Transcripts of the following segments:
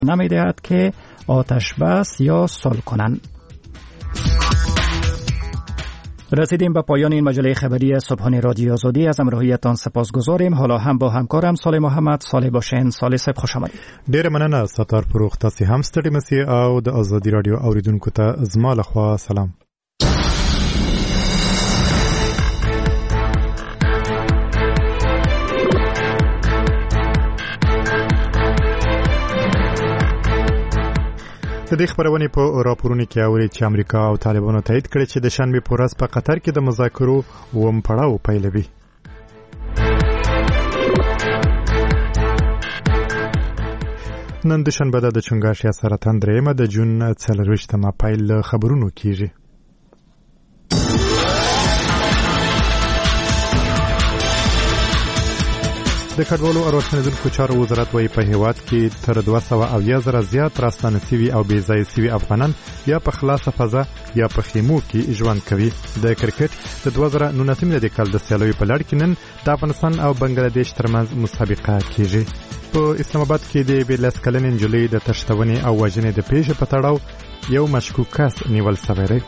نمی‌دهد که آتش بس یا صلح کنند. رسیدیم به پایان این مجله خبری صبحانه رادیو آزادی. از همراهیتان سپاسگزاریم. حالا هم با همکارم صالح محمد. صالح باشین. صالح صاحب خوش آمدید. ډیر مننه ستار فروغ. تاسو هم ستړي مسئ او د آزادی رادیو اوریدونکو ته زما لخوا سلام. د دې خبرونه په راپورونو کې اوري چې امریکا او طالبانو تایید کړی چې د شنبه په ورځ په قطر کې د مذاکرو ووم پړاو پیلوي. نن د شنبه د چنګاښ سرطان درېمه د جون 24مه پیل خبرونو کیږي. د کډوالو او راستنیدونکو چارو وزارت وايي په هیواد کې تر 200,000 زیات راستانه سوي او بې ځای سوي افغانان یا په خلاصه فضا یا په خیمو کې ژوند کوي. د کرکټ د 2019 کال د سیالیو په لړ کې نن د افغانستان او بنگلاديش ترمنځ مسابقه کیږي. په اسلام آباد کې د 12 کلنې نجلۍ د تښتونې او وژنې د پیښې په تړاو یو مشکوک کس نیول شوی دی.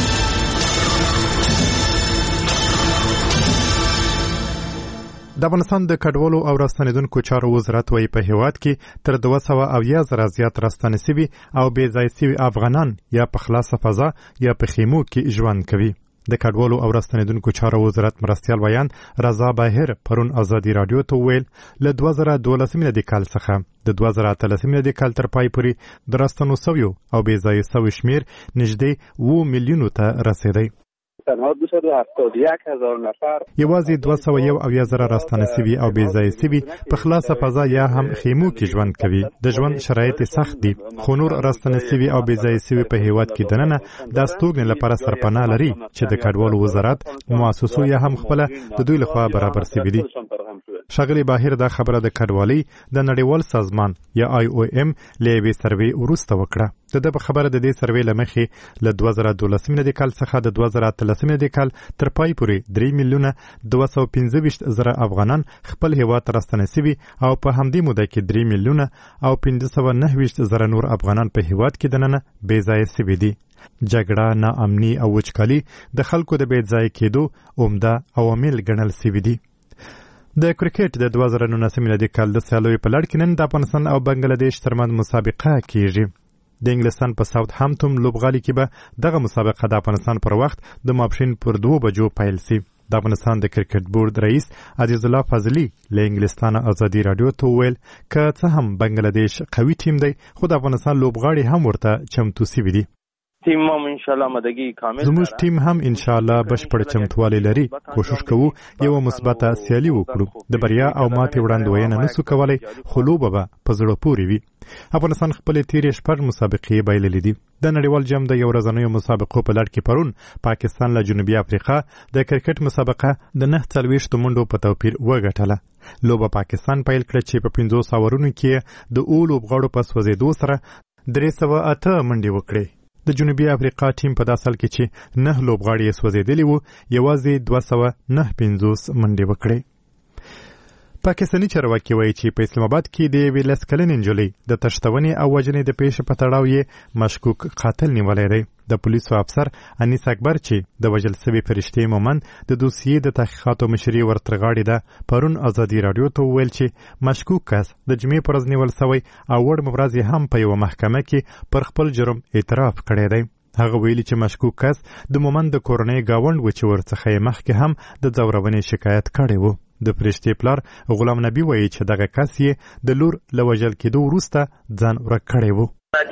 د افغانستان د کډوالو او راستنیدونکو چارو وزارت وايي په هیواد کې تر 200,000 زیات راستانه سوي او بې ځای سوي افغانان یا په خلاصه فضا یا په خیمو کې ژوند کوي. د کډوالو او راستنیدونکو چارو وزارت مرستیال ویان رضا باهر پرون آزادی رادیو ته ویل له 2012 کال څخه د 2013 کال تر پای پورې د راستنو سوي او بې ځای سوي شمیر نږدې 2 میلیونو ته رسیدلی. تنها 271,000 نفر یوازې 201,000 راستانه سوي او بې ځای سوي په خلاصه فضا یا هم خیمو کې ژوند کوي. د ژوند شرایط سخت دي، خو نور راستانه سوي او بې ځای سوي په هیواد کې دننه د استوګنې لپاره سرپناه لري چې د کډوالو وزارت مؤسسو یا هم خپل د دوی لخوا برابر سوي دي. ښاغلي باهر دا خبره د کډوالۍ د نړیوال سازمان یا IOM له یوې سروې وروسته وکړه. د په خبره د دې سروې له مخې له 2012 کال څخه د 2013 کال تر پای پورې 3,215,000 افغانان خپل هیواد ته راستنه سوي او په همدې موده کې 3,509,000 نور افغانان په هیواد کې دننه بې ځای سوي دي. جګړه، ناامني او وچکالي د خلکو د بې ځای کېدو عمده عوامل ګڼل سوي دي. د کرکټ د 2019 کال د سیالیو په لړ کې نن د افغانستان او بنگلاديش ترمنځ مسابقه کیږي. د انګلستان په ساوث هامپټون لوبغالي کې به دغه مسابقه د افغانستان پر وخت د ماپښین پر 2 بجو پیل شي. د افغانستان د کرکټ بورډ رئیس عزیز الله فضلی له انګلستان آزادی رادیو ته ویل که څه هم بنگلاديش قوي ټیم دی خو د افغانستان لوبغاړي هم ورته چمتو سوي دي. تیم هم ان شاء الله مدګي کامل زموږ ټیم هم ان شاء الله بشپړ چمتووالی لري. کوشش کوو یو مثبته سیالي وکړو. د بریا او ماتې وړاندوینه نسو کولای خو لوبه به په زړه پورې وي. افغانستان خپل تیرې 6 مسابقې بایللې دي. د نړیوال جام د یو ورځنیو مسابقو په لړ کې پرون پاکستان له جنوبي افریقا د کرکټ مسابقه د 49 منډو په توپیر وګټله. لوبه پاکستان پیل کړه چې په 500 اورونو کې د اول لوبغاړو په سوځېدو سره 308 منډې وکړې. د جنوبي افریقا ټیم په داسل کې چې 9 لوبغاړي سوځېدلي وو یوازې 209 منډې وکړې. پاکستاني چارواکي وایي چې په اسلام آباد کې د 12 کلنې نجلۍ د تښتونې او وژنې د پیښې په تړاو یې مشکوک قاتل نیولی دی. د پولیسو افسر انیس اکبر چې د وژل شوي فرشتې مومند د دوسیې د تحقیقاتو مشري ورترغاړې ده پرون آزادي رادیو ته وویل چې مشکوک کس د جمعې پر ورځ نیول شوی او وړمه ورځ یې هم په یوه محکمه کې پر خپل جرم اعتراف کړی دی. هغه ویلي چې مشکوک کس د مومند د کورنۍ ګاونډ و چې ورڅخه یې مخکې هم د ځورونې شکایت کړی و. د فرشتې پلار غلام نبی وایي چې دغه کس یې د لور له وژل کېدو وروسته ځان ورک کړی و.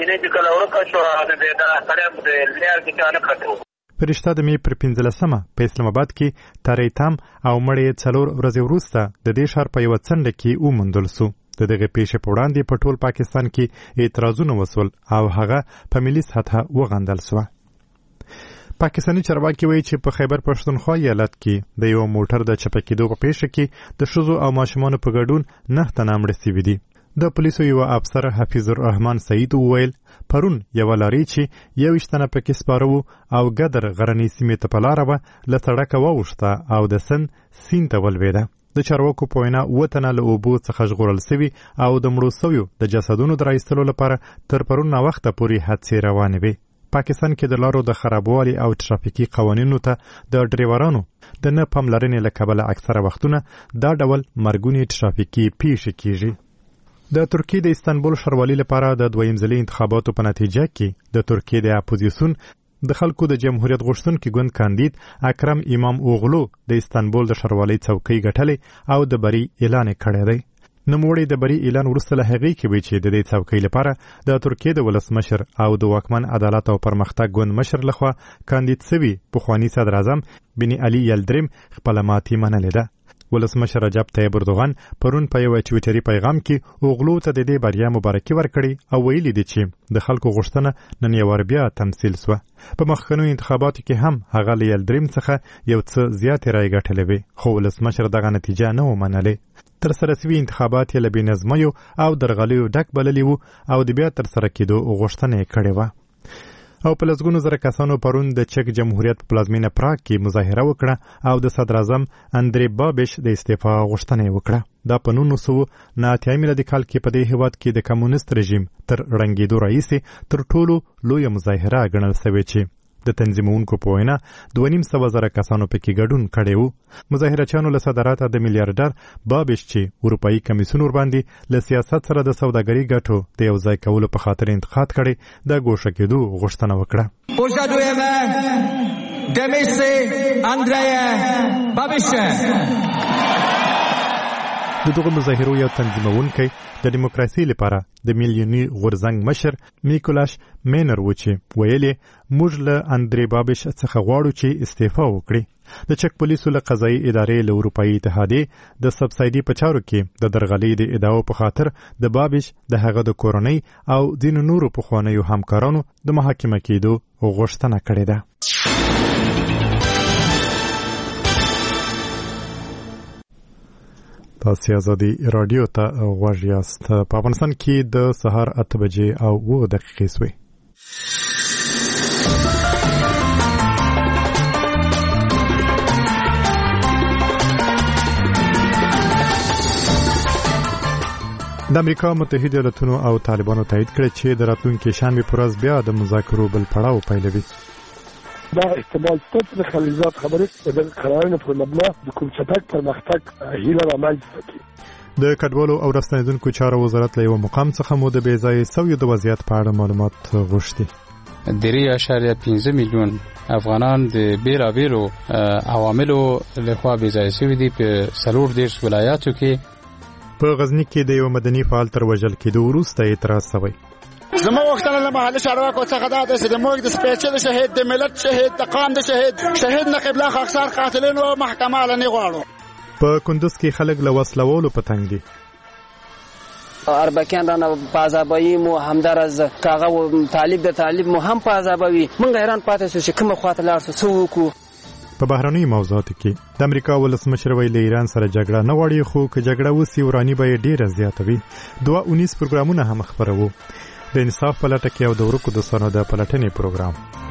فرشته د مې پر 15مه په اسلام آباد کې تاری تام او مړی 4 ورځې وروسته د دې ښار په یوه څنډه کې وموندل سو. د دغه پیښې په وړاندې په ټول پاکستان کې اعتراضونه وسول او هغه په ملي سطحه وغندل سوه. پاکستاني چارواکي وایي چې په خیبر پښتونخوا ایالت کې د یو موټر د چپه کېدو په پیښه کې د ښځو او ماشومانو په ګډون 9 تنه مړه سوي دي. د پولیسو یو افسر حفیظ الرحمن سعید وویل پرون یوه لارۍ چې 21 تنه پکې سپاره وو او ګدر غرنۍ سیمې ته په لاره وه له سړکه واوښته او د سند سیند ته ولوېده. د چارواکو په وینا 7 تنه له اوبو څخه ژغورل سوي او د مړو سویو د جسدونو د راایستلو لپاره تر پرون وخته پورې هڅې روانې وي. پاکستان کې د لارو د خرابوالي او ترافیکي قوانینو ته د ډرایورانو د نه پاملرنې له کبله اکثره وختونه دا ډول مرګونې ترافیکي پیښې کیږي. د ترکیې د استانبول ښاروالۍ لپاره د دویم ځلي انتخاباتو په نتیجه کې د ترکیې د اپوزیسیون د خلکو د جمهوریت غوښتونکي ګوند کاندید اکرم امام اوغلو د استانبول د ښاروالۍ څوکۍ ګټلې او د بری اعلان کړی دی. نوموړی د بری اعلان وروسته له هغې کې وی چې د دې څوکۍ لپاره د ترکیې د ولسمشر او د واکمن عدالت او پرمختګ ګوند مشر لخوا کاندید سوي پخوانی صدر اعظم بن علي یلدریم خپله ماتې منلې ده. ولسمشر رجب طیب اردوغان پرون په یو ټویټري پیغام کې اوغلو ته د دې بریا مبارکي ورکړي او ویلي دي چې د خلکو غوښتنه نن یو بیا تمثیل سوه. په مخکنیو انتخاباتو کې هم هغه له یلدریم څخه یو څه زیاتې رایې ګټلې وې، خو ولسمشر دغه نتیجه نه و منلې. ترسره سوي انتخابات یې له بېنظمیو او درغلیو ډک بللي وو او د بیا ترسره کېدو غوښتنه یې کړې وه. او په لسګونو زره کسانو پرون د چک جمهوریت په پلازمینه پراګ کې مظاهره وکړه او د صدر اعظم اندری بابش د استعفا غوښتنه یې وکړه. دا په 1989 میلادي کال کې په دې هیواد کې د کمونیست رژیم تر رنګېدو راهیسې تر ټولو لویه مظاهره ګڼل سوې چې د تنظیمونکو په وینا 2.5 کسانو پکې ګډون کړی وو. مظاهرچیانو له صدراته د میلیارډر بابش چې اروپایي کمیسیون ورباندې له سیاست سره د سوداګرۍ ګټو د یو ځای کولو په خاطر انتقاد کړی د ګوښه کېدو غوښتنه وکړه. د دغه مظاهرو یو تنظیمونکی د دیموکراسي لپاره د میلیوني غورځنګ مشر میکولاش مینر و چې ویلې موږ له اندری بابش څخه غواړو چې استعفا وکړي. د چک پولیسو له قضایي ادارې له اروپایي اتحادیې د سبسایډي په چارو کې د درغلۍ د ادعاو په خاطر د بابش د هغه د کورنۍ او ځینو نورو پخوانیو همکارانو د محاکمه کېدو غوښتنه کړې ده. تاسو ازادي رادیو ته غوږ یاست. په افغانستان کې د سهار 8 بجې او 9 دقیقې سوې. د امریکا متحده ایالاتونو او طالبانو تایید کړی چې د راتلونکي شنبې په ورځ بیا د مذاکرو بل پړاو پیلوي. دا احتمال ستر د خلیجات خبرې د قرارونو پر مبنا د کوم چټک پرمختګ هیله رامنځته کړي. د کډوالو او راستنیدونکو چارو وزارت له یو مقام څخه مو د بې ځایه سویو د وضعیت په اړه معلومات غوښتي. 3.5 میلیون افغانان د بیلابیلو عواملو لخوا بې ځایه سوي دي په 14 ولایاتو کې. په غزني کې د یو مدني فعال تر وژل کېدو وروسته اعتراض شوی. زما وختونه له محلي چارواکو څخه دا د موږ د سپېڅلي شهید د ملت شهید د قام د شهید نقیب الله خاکسار قاتلینو محکمه لنی غواړو. په کندوز کې خلک له وسلوالو په تنګ دي. اربکیان رانه په عذابوي مو همدارز کاغه و طالب د طالب مو هم په عذابوي. مونږ حیران پاتې شو چې کومه خواته لاړ شو څه وکړو. په بهرنیو موضوعاتو کې د امریکا ولسمشر ویلي ایران سره جګړه نه غواړي، خو که جګړه وسي ورانی به ډیره زیاته وي. 2.19 پروګرامونه هم خپروو. د انصاف په لټه کې او د ورکو دوستانو د پلټنې پروګرام.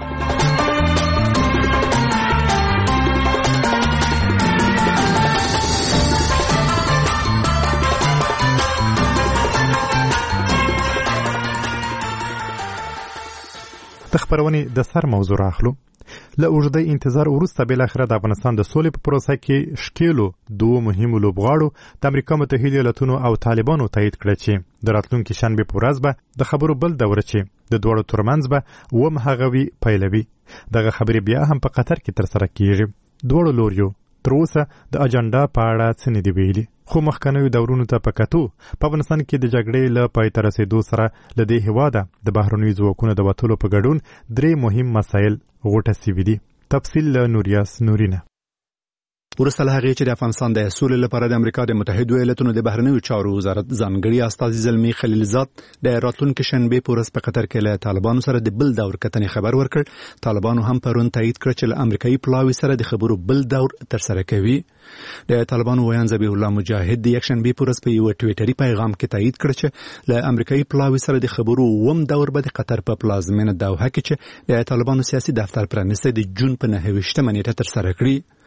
د خپرونې د سر موضوع راخلو. له اوږده انتظار وروسته بالاخره د افغانستان د سولې په پروسه کې شکیلو دوه مهمو لوبغاړو د امریکا متحده ایالاتونو او طالبانو تایید کړه چې د راتلونکي شنبې په ورځ به د خبرو بل دوره چې د دواړو ترمنځ به ومهغوي پیلوي. دغه خبرې بیا هم په قطر کې ترسره کیږي. دواړو لوریو تر اوسه د اجنډا په اړه څه نه دي ویلي، خو مخکنیو دورونو ته په کتو په افغانستان کې د جګړې له پای ته رسېدو سره له دې هېواده د بهرنیو ځواکونو د وتلو په ګډون 3 مهم مسایل غوټه سوي دي. تفصیل له نوریاس نورینه. وروسته له هغې چې د افغانستان د سولې لپاره د امریکا د متحدو ایالاتونو د بهرنیو چارو وزارت ځانګړي استازي زلمي خلیلزاد د راتلونکي شنبې په ورځ په قطر کې له طالبانو سره د بل دور کتنې خبر ورکړ. طالبانو هم پرون تایید کړ چې له امریکایي پلاوي سره د خبرو بل دور ترسره کوي. د طالبانو ویان ذبیح الله مجاهد د یک شنبې په ورځ په یو ټویټري پیغام کې تایید کړ چې له امریکایي پلاوي سره د خبرو وم دور به د قطر په پلازمینه دوحه کې چې د طالبانو سیاسي دفتر پرانیستی د جون په 9 نیټه ترسره کړي.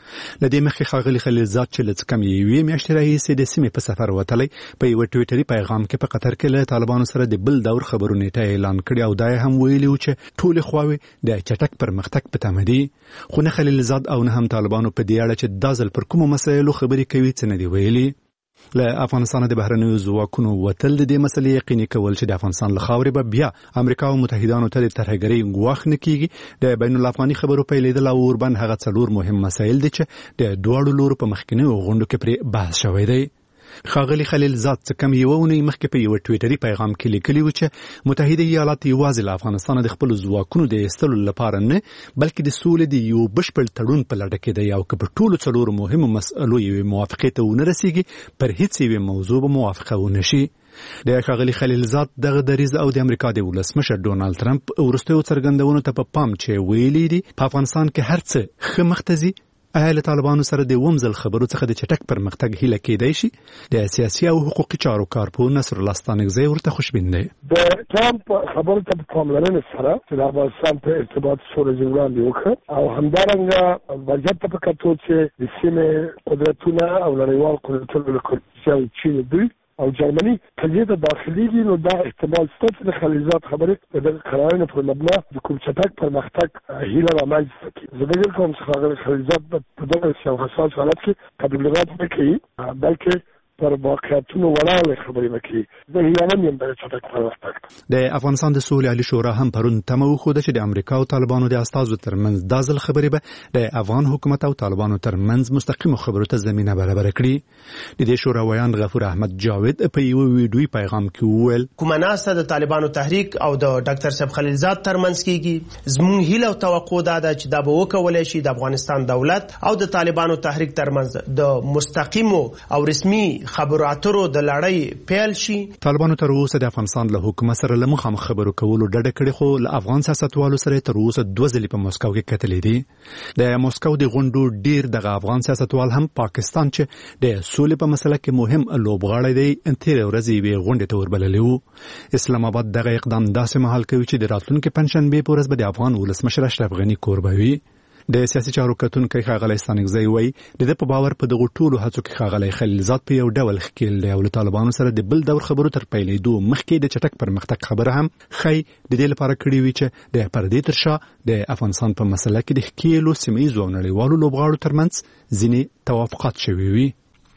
لدې مخکې ښاغلي خلیلزاد چې له کم یوې میاشتې راهیسې د سیمې په سفر وتلی په یو ټویټري پیغام کې په قطر کې له طالبانو سره د بل دور خبرو نیټه اعلان کړی او دا هم ویلي و چې ټولې خواوې د چټک پرمختګ په تمه دي، خو نه خلیلزاد او نه هم طالبانو په دې اړه چې دا ځل پر کومو مسایلو خبرې کوي څه نه دي ویلي. له افغانستان د بهرنیو ځواکونو وتل د دې مسلې یقیني کول چې د افغانستان له خاورې به بیا امریکا او متحدانو ته د ترهګرۍ ګواښ نه کیږي د بین الافغاني خبرو پیلېدل او ورباندې هغه څلور مهم مسایل دي چې د دواړو لورو په مخکینیو غونډو کې پرې بحث شوی دی. ښاغلي خلیلزاد څه کم یوه اونۍ مخکې په یوه ټویټري پیغام کې لیکلي و چې متحده ایالات یوازې له افغانستانه د خپلو ځواکونو د ایستلو لپاره نه بلکې د سولې د یو بشپړ تړون په لټه کې دی او که په ټولو څلورو مهمو مسئلو یوې موافقې ته ونه رسیږي پر هیڅ یوې موضوع به موافقه ونه شي. د ښاغلي خلیلزاد دغه دریځ او د امریکا د ولسمشر ډونالد ټرمپ وروستیو څرګندونو ته په پام چې ویلي دي په افغانستان کې هر څه ښه مخته ځي، له طالبانو سره د ومزل خبرو څخه د چټک پرمختګ هیله کېدای شي. د سیاسي او حقوقي چارو کارپوه نصر الله ستانکزی ورته خوشبین دی. د ټرمپ خبرو ته په پاملرنې سره چې د افغانستان په ارتباط سره وړاندې وکړ او همدارنګه وضعیت ته په کتو چې د سیمې قدرتونه او نړیوال قدرتونه لکه چین دوی او جرمني قضیه د داخلي نو دا احتمال شته چې د خلیلزاد خبرې د قرارونو پر مبنا د کوم چټک پرمختګ هیله رامنځته کړي. زه فکر کوم چې خلیلزاد په دغه یو حساس حالت کې تبلیغات نه کوي بلکې پر واقعیتونو ولاړې خبرې وکړي. زه هیله یم د چټک پرمختګ. د افغانستان د سولې عالي شورا هم پرون تمه وښوده چې د امریکا او طالبانو د استازو ترمنځ دا ځل خبرې به د افغان حکومت او طالبانو ترمنځ مستقیمو خبرو ته زمینه برابره کړي. د دې شورا ویان غفور احمد جاوید په یو ویډیوي پیغام کې وویل کومه ناسته د طالبانو تحریک او د ډاکټر صاحب خلیلزاد ترمنځ کیږي، زموږ هیله او توقع ده چې دا به وکولای شي د افغانستان دولت او د طالبانو تحریک ترمنځ د مستقیمو او رسمي خبرو اترو د لړۍ پیل شي. طالبانو تر اوسه د افغانستان له حکومت سره له مخامخ خبرو کولو ډډه کړې، خو له افغان سیاستوالو سره تر اوسه 2 ځلې په مسکو کې کتلې دي. د مسکو د غونډو ډیر دغه افغان سیاستوال هم پاکستان چې د سولې په مسله کې مهم لوبغاړی دی تېرې ورځې یوې غونډې ته وربللی و. اسلام آباد دغه اقدام داسې مهال کوي چې د راتلونکي پنجشنبې په ورځ به د افغان ولسمشر اشرف غني کوربه وي. د سیاسي چارو کتونکی ښاغلی ستانکزی وایي د ده په باور په دغو ټولو هڅو کې ښاغلی خلیلزاد په یو ډول ښکیل دی او له طالبانو سره د بل دور خبرو تر پیلېدو مخکې د چټک پرمختګ خبره هم ښایي د دې لپاره کړې وي چې د پردې تر شا د افغانستان په مسله کې د ښکیلو سیمه ییزو او نړیوالو لوبغاړو ترمنځ ځینې توافقات شوي وي.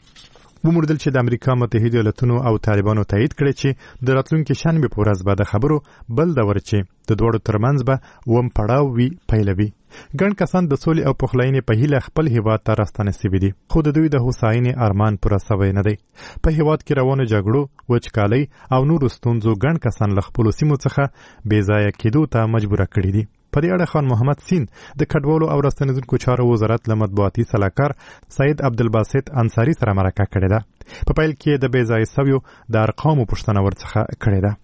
وموندل چې د امریکا متحده ایالاتونو او طالبانو تایید کړي چې د راتلونکي شنبه په ورځ به د خبرو بل دور چې د دوړو ترمنځ به وم پړاو وي پیلوي. ګڼ کسان د سولې او پخلاینې په هیله خپل هیواد ته راستانه سوي دي، خو د دوی د هوساینې ارمان پوره سوی نه دی. په هیواد کې روانو جګړو، وچکالۍ او نورو ستونزو ګڼ کسان له خپلو سیمو څخه بې ځایه کېدو ته مجبوره کړي دي. په دې اړه خان محمد سین د کډوالو او راستنیدونکو چارو وزارت له مطبوعاتي سلاکار سید عبدالباسط انصاري سره مرکه کړې ده. په پیل کې د بې ځایه سویو د ارقامو پوښتنه ورڅخه کړې ده.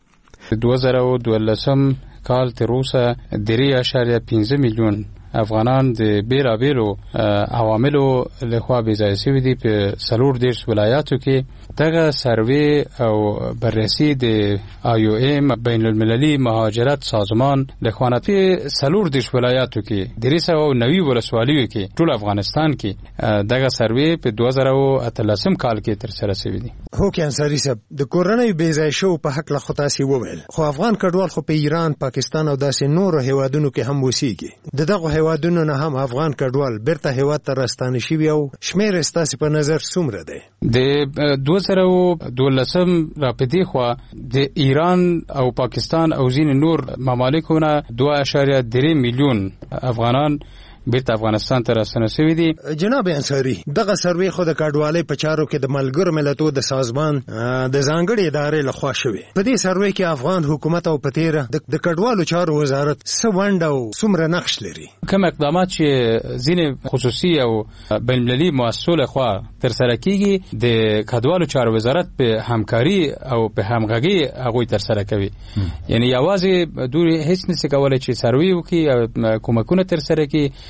2012 کال تر اوسه 3.5 میلیون افغانان د بیلابیلو عواملو لخوا بې ځایه سوي دي په 14 ولایاتو کې. دغه سروې او بررسي د IOM بین المللي مهاجرت سازمان لخوا په 14 ولایاتو کې 390 ولسوالیو کې ټول افغانستان کې دغه سروې په 2013 کال کې تر سره سوي دي. هو کې انصاري صاحب د کورنۍ بې ځایه شو په حق له خطاسي وویل، خو افغان کډوال خو په ایران، پاکستان او داسې نورو هیوادونو کې هم اوسېږي. دغه هیوادونو نه هم افغان کډوال بیرته هیواد ته راستانه شوي او شمیر ستاسو په نظر څومره دی؟ د 2012 را پدې خوا د ایران او پاکستان او ځینې نور ممالکو نه 2.3 میلیون افغانان بیرته افغانستان ته راستانه شوي دي. جناب انصاري، دغه سروې خو د کډوالۍ په چارو کې د ملګرو ملتونو د سازمان د ځانګړې ادارې لخوا شوی. په دې سروې کې افغان حکومت او په تیره د کډوالو چارو وزارت څه ونډه او څومره نقش لري؟ کوم اقدامات چې ځینې خصوصي او بین المللي مؤسسو لخوا ترسره کیږي د کډوالو چارو وزارت په همکاري او په همغږي هغوی ترسره کوي. یعنی یوازې دوی هیڅ نشي کولای چې سروې وکړي او کومکونه ترسره کړي.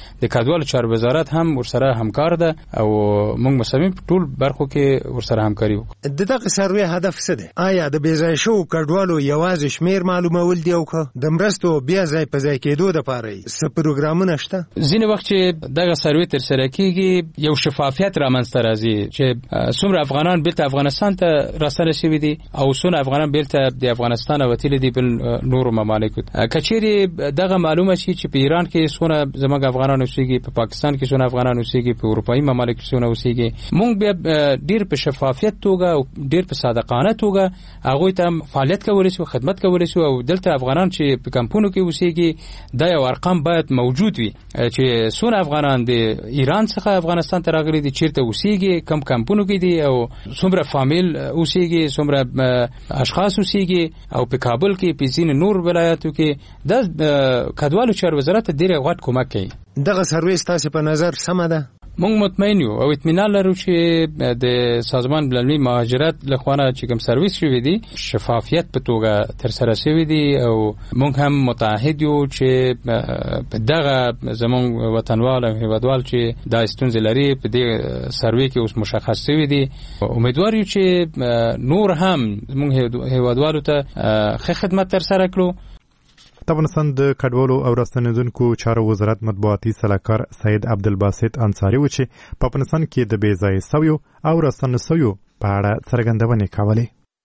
د کډوالو چارو وزارت هم ورسره همکار ده او موږ مصمم ټول برخو کې ورسره همکاري وکړو. دغه سروې هدف څه دی؟ آیا د بیځای شو کډوالو یوازې شمیر معلومول دی او د مرستو بیا ځای په ځای کېدو لپاره څه پروګرامونه شته؟ ځینې وخت چې دغه سروې تر سره کیږي یو شفافیت رامنځته راځي چې څومره افغانان بیرته افغانستان ته راستنه شوي دي او څومره افغانان بیرته د افغانستان وتلي دي بل نورو ممالکو. کچېرې دغه معلومه شي چې په ایران کې څومره زموږ افغانان اوسېږي، په پاکستان کې څومره افغانان اوسېږي، په اروپایي ممالکو کې څومره اوسېږي، موږ بیا ډېر په شفافیت توګه او ډېر په صادقانه توګه هغوی ته فعالیت کولی شو، خدمت کولی شو او دلته افغانان چې په کمپونو کې اوسېږي دا یو ارقام باید موجود وي چې څومره افغانان د ایران څخه افغانستان ته راغلي دي، چیرته اوسېږي، کم کمپونو کې دي او څومره فامیل اوسېږي، څومره اشخاص اوسېږي او په کابل کې په ځینې نور ولایاتو کې د کډوالو چارو وزارت ډېر غوړ کومک کوي. دغه سروې ستاسو په نظر سمه ده؟ موږ مطمئن یو او اطمینان لرو چې د سازمان بین‌المللي مهاجرت لخوا چې کوم سرویس شوی دی شفافیت په توګه تر سره شوی دی او موږ هم متعهد یو چې دغه زموږ وطنوال او هیوادوال چې دا ستونزې لري په دې سروې کې اوس مشخص شوی دی. امیدوار یو چې نور هم موږ هیوادوالو ته ښه خدمت تر سره کړو. د افغانستان د کډوالو او راستنیدونکو چارو وزارت مطبوعاتي سلاکار سید عبدالباسط انصاري و چې په افغانستان کې د بې ځایه سویو او راستنه سویو په اړه څرګندونې کولې.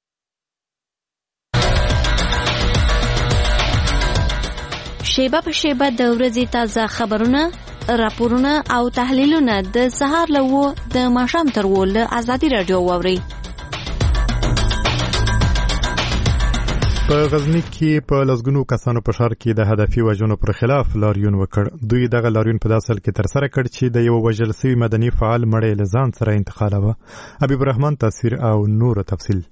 شیبه په شیبه د ورځې تازه خبرونه، راپورونه او تحلیلونه د سهار له 9 د ماښام تر 10 له ازادي رادیو واورئ. په غزنی کې په لسګونو کسانو په ښار کې د هدفي وژنو پر خلاف لاریون وکړ. دوی دغه لاریون په داسې حال کې ترسره کړ چې د یو وژل شوي مدني فعال مړی له ځان سره انتقالوه. حبیب الرحمن تصویر او نور تفصیل.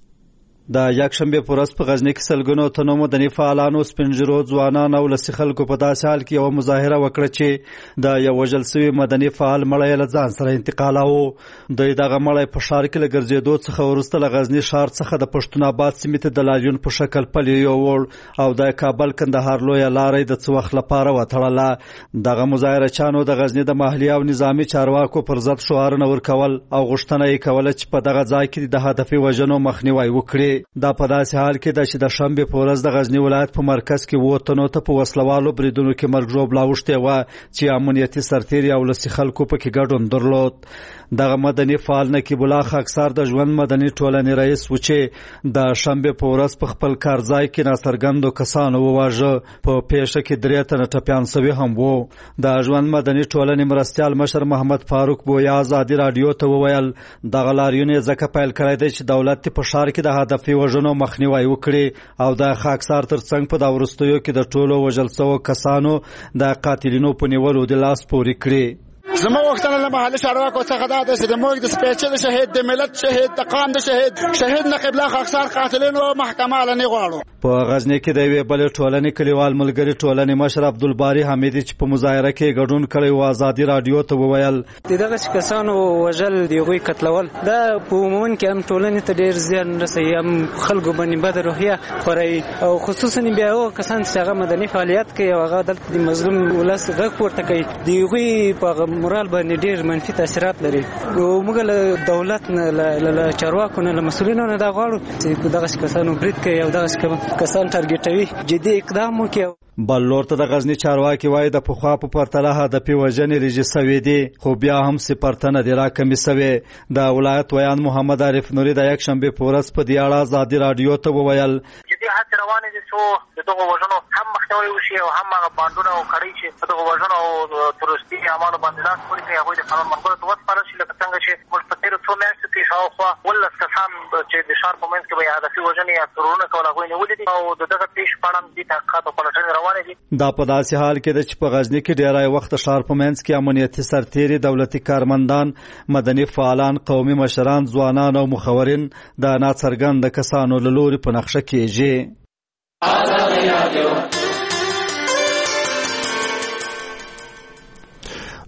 د یکشنبه په ورځ په غزنی کې سلګونو تنو مدني فعالانو، سپینږیرو، ځوانان او لسی خلکو په داسې حال کې یو مظاهره وکړه چې د یو وژل شوي مدني فعال مړی له ځان سره انتقالوه. دوی دغه مړی په ښار کې له ګرځېدو څخه وروسته له غزنی ښار څخه د پښتون آباد سیمې ته د لاریون په شکل پلی یووړ او د کابل کندهار لویه لاره د څه وخت لپاره وتړله. دغه مظاهره چانو د غزنی د محلي او نظامي چارواکو پر ضد شعارونه ورکول او غوښتنه یې کوله چې په دغه ځای کې د هدفي وژنو مخنیوی وکړي. دا په داسې حال کې ده چې د شنبې په ورځ د غزنی ولایت په مرکز کې 7 تنو ته په وسلوالو بریدونو کې مرګ ژوبله اوښتې وه چې امنیتي سرتیري او لسی خلکو پکې ګډون درلود. دغه مدني فعال نقیب الله خاکسار د ژوند مدني ټولنې رئیس و چې د شنبې په ورځ په خپل کار ځای کې ناڅرګندو کسانو وواژه. په پیښه کې 3 تنه ټپیان سوي هم وو. د ژوند مدني ټولنې مرستیال مشر محمد فاروق بویا ازادي رادیو ته وویل دغه لاریون یې ځکه پیل کړی دی چې دولت په ښار کې د هدفي وژنو مخنیوی وکړي او د خاکسار ترڅنګ په دا وروستیو کې د ټولو وژل شوو کسانو د قاتلینو په نیولو د لاس پورې کړي. زما وختونه له محل چارواکو څخه دا د موږ د سپېڅلي شهید د ملت شهید د قام د شهید نقیب الله خاکسار قاتلینو محکمه لنی غواړو. په غزنی کې د یوې بلې ټولنې کلیوال ملګري ټولنې مشر عبدالباری حمیدي چې په مظاهره کې ګډون کړی و ازادي رادیو ته وویل دغه کسانو وژل دی غوي قتلول دا په عموما کې هم ټولنې ته ډیر زیان رسوي، هم خلکو باندې بد روحیه خوري او خصوصا بیا او کسان چې هغه مدني فعالیت کوي او هغه د مظلوم ولس غږ ورته کوي دی غوي په مورال باندې ډیر منفي تاثیرات لري. او موږ له دولت نه له چارواکو نه له مسؤلینو نه دا غواړو چې دغه کسانو برید کوي او دغه کسان ټارګټوي جدي اقدام وکړي. بل لور ته د غزنی چارواکي وایي د پخوا په پرتله هدفي وژنې رژې سوي دي خو بیا هم صفر نه دي راکمې سوې. د ولایت ویان محمد عارف نوري د یکشنبې په ورځ په دې اړه ازادي رادیو ته وویل جدي هڅې روانې دي څو دغه وژنو هم مخنیوی وشي او هم هغه بانډونه او کړۍ چې دغه وژنو او تروریستي اعمالو باندې لاس پورې کوي هغوی د قانون منګولو ته وسپارل شي. لکه څنګه چې موږ په تېرو څو میاشتو کې شاوخوا 12 کسان چې د ښار په منځ کې به یې هدفي وژنې یا ترورونه کول هغوی نیولي دي او د دغه پیښې په اړه هم دې تحقیقات او پلټنې روانې دي. دا په داسې حال کې ده چې په غزنی کې ډیری وخت ښار په منځ کې امنیتي سرتیري، دولتي کارمندان، مدني فعالان، قومي مشران، ځوانان او مخورین د ناڅرګند کسانو له لوري په نقشه کېږي.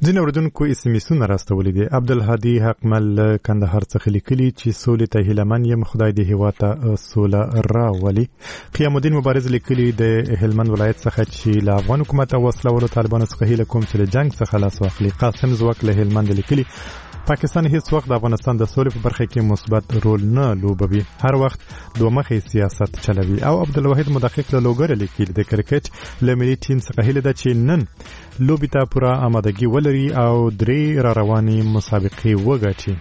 ځینې اوریدونکو اسمیسونه راستولي دي. عبدالهادي حقمل کندهار څخه لیکلي چې سولې ته هیلهمن یم، خدای دې هیواد ته سوله راولي. قیام الدین مبارز لیکلي د هلمند ولایت څخه چې له افغان حکومت او وسلوالو طالبانو څخه هیله کوم چې له جنګ څخه لاس واخلي. قاسم زوک له هلمند لیکلي پاکستان هیڅ وخت د افغانستان د سولې په برخه کې مثبت رول نه لوبوي، هر وخت دوه مخې سیاست چلوي. او عبدالواحد مدقق له لوګر لیکي د کرکټ له ملي ټیم څخه هیله ده چې نن لوبې ته پوره آمادګي ولري او 3 را روانې مسابقې وګټي.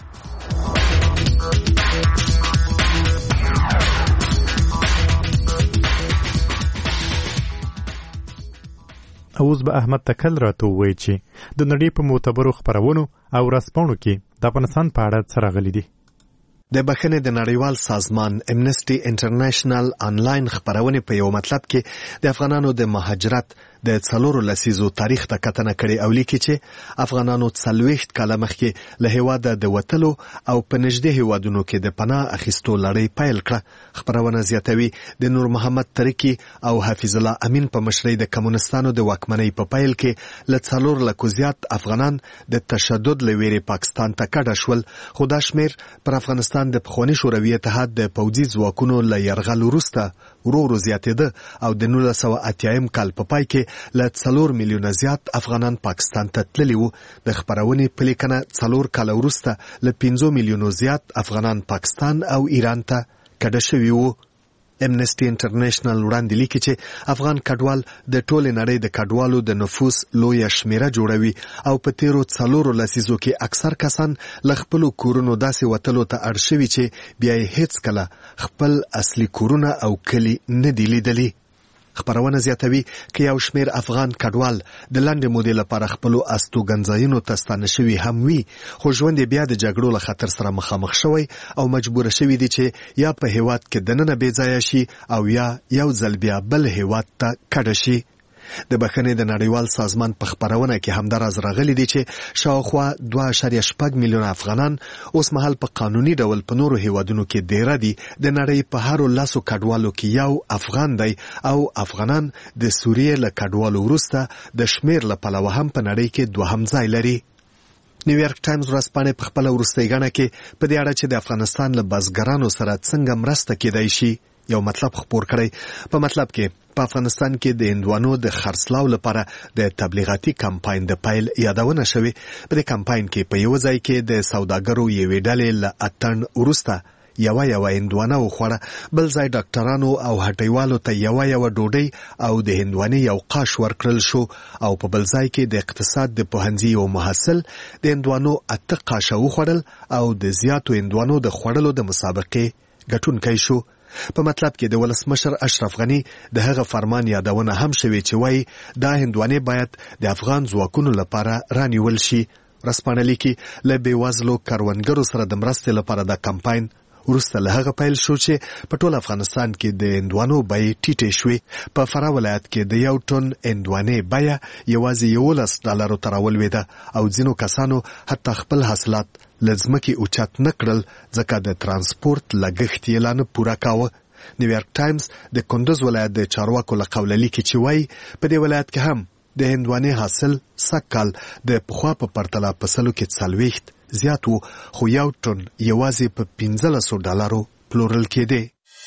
اوس به احمد تکل راته ووایي چې د نړۍ په معتبرو خپرونو او ورځپاڼو کې د افغانستان په اړه څه راغلي دي. د بخښنې د نړیوال سازمان امنسټي انټرنیشنل آنلاین خپرونې په یو مطلب کې د افغانانو د مهاجرت د 4 لسیزو تاریخ ته کتنه کړې او لیکي چې افغانانو 40 کاله مخکې له هیواده د وتلو او په نږدې هیوادونو کې د پناه اخیستو لړۍ پیل کړه. خپرونه زیاتوي د نور محمد ترکی او حفیظ الله امین په مشرۍ د کمونستانو د واکمنۍ په پیل کې له 4 لکو زیات افغانان د تشدد له ویرې پاکستان ته کډه شول، خو دا شمیر پر افغانستان د پخواني شوروي اتحاد د پوځي ځواکونو له یرغل وروسته ورو زیاتېده او د 1980 کال په پای کې له 4 میلیونه زیات افغانان پاکستان ته تللي وو. د خپرونې په لیکنه 4 کاله وروسته له 5 میلیونو زیات افغانان پاکستان او ایران ته کډه شوي وو. امنسټي انټرنیشنل وړاندې لیکي چې افغان کډوال د ټولې نړۍ د کډوالو د نفوس لویه شمیره جوړوي او په تیرو 4 لسیزو کې اکثر کسان له خپلو کورونو داسې وتلو ته اړ شوي چې بیا یې هیڅ کله خپل اصلي کورونه او کلي نه دي لیدلي. خبرونه زیاتوي چې یو شمیر افغان کډوال د لنډې مودې لپاره خپل استوګنځایونو ته ستانه شوي هم وي، خو ژوند یې بیا د جګړو له خطر سره مخامخ شوی او مجبور شوي دي چې یا په هیواد کې دننه بې ځایه شي او یا یو ځل بیا بل هیواد ته کډه شي. د بخښنې د نړیوال سازمان په خبرونه کې همداراز راغلي دي چې شاوخوا 2.8 میلیونه افغانان اوس مهال په قانوني ډول په نورو هیوادونو کې ډیره دي. د نړۍ په هر 10 کډوالو کې یو افغان دی او افغانان د سوریې له کډوالو وروسته د شمیر له پلوه هم په نړۍ کې دوهم ځای لري. نیویارک ټایمز ورځپاڼه په خپل وروستۍ غاڼه کې په دې اړه چې د افغانستان له بزګرانو سره څنګه مرسته کېدای شي یو مطلب خبر کړی. په مطلب کې په افغانستان کې د هندوانو د خرڅلاو لپاره د تبلیغاتي کمپاین د پیل یادونه شوې. په دې کمپاین کې په یو ځای کې د سوداګرو یوې ډلې له اتن وروسته یو هندوانه وخوړه، بل ځای ډاکټرانو او هټیوالو ته یو ډوډۍ او د هندوانې یو قاش ورکړل شو او په بل ځای کې د اقتصاد د پوهنځي یو محصل د هندوانو 8 قاشه وخوړل او د زیاتو هندوانو د خوړلو د مسابقې ګټونکی شو. په مطلب کې د ولسمشر اشرف غنی د هغه فرمان یادونه هم شوې چې وایي دا هندوانې باید د افغان ځواکونو لپاره رانیول شي. ورځپاڼه لیکي له بېوزلو کروندګرو سره د مرستې لپاره د کمپاین وروسته له هغه پیل شو چې په ټول افغانستان کې د هندوانو بیې ټیټې شوې. په فراه ولایت کې د 1 ټن هندوانې بیه یوازې $11 ته راولوېده او ځینو کسانو حتی خپل حاصلات له ځمکې اوچت نه کړل ځکه د ترانسپورت لګښت یې لا نه پوره کاوه. نیویارک ټایمز د کندوز ولایت د چارواکو له قوله لیکي چې وایي په دې ولایت کې هم د هندوانې حاصل سږکال د پخوا په پرتله په سلو کې 40 زیات وو، خو 1 ټن یوازې په $15 پلورل کېده.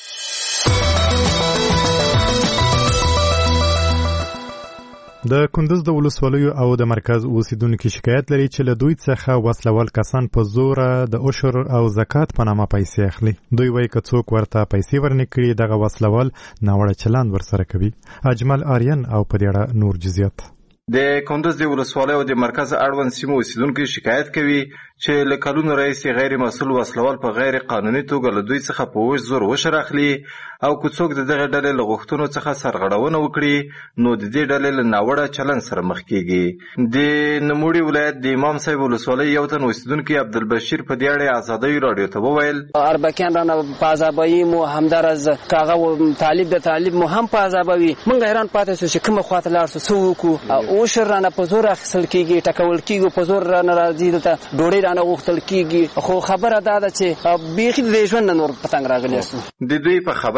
د کندوز د ولسوالیو او د مرکز اوسیدونکو شکایت لري چې له دوی څخه وسلوال کسان په زور د عشر او زکات په نامه پیسې اخلي. دوی وایي که څوک ورته پیسې ورنکړي دغه وسلوال ناوړه چلند ورسره کوي. اجمل آریان او په دې اړه نور جزئیات. د کندوز د ولسوالۍ او د مرکز اړوند سیمو اوسیدونکو شکایت کوي چې له کلونو راهیسې غیر مسؤل وسلوال په غیر قانوني توګه له دوی څخه په وش زور وشر اخلي او که څوک د دغه ډلې له غوښتنو څخه سرغړونه وکړي نو د دې ډلې له ناوړه چلند سره مخ کیږي. د نوموړي ولایت د امام صاحب ولسوالۍ یو تن اوسیدونکي عبدالبشیر په دې اړه ازادۍ راډیو ته وویل اربکیان رانه په عذابوي مو همدارز کاغه طالب د طالب مو هم په عذابوي. موږ حیران پاتې شو چې کومه خواته لاړ شو وکړو او شر رانه په زور اخیستل کیږي، ټکول کیږي، په زور رانه راځي دلته ډوډۍ رانه غوښتل کیږي. خو خبره دا ده چې بیخي د ژوند نور پتنګ راغلی. د دوی په خبره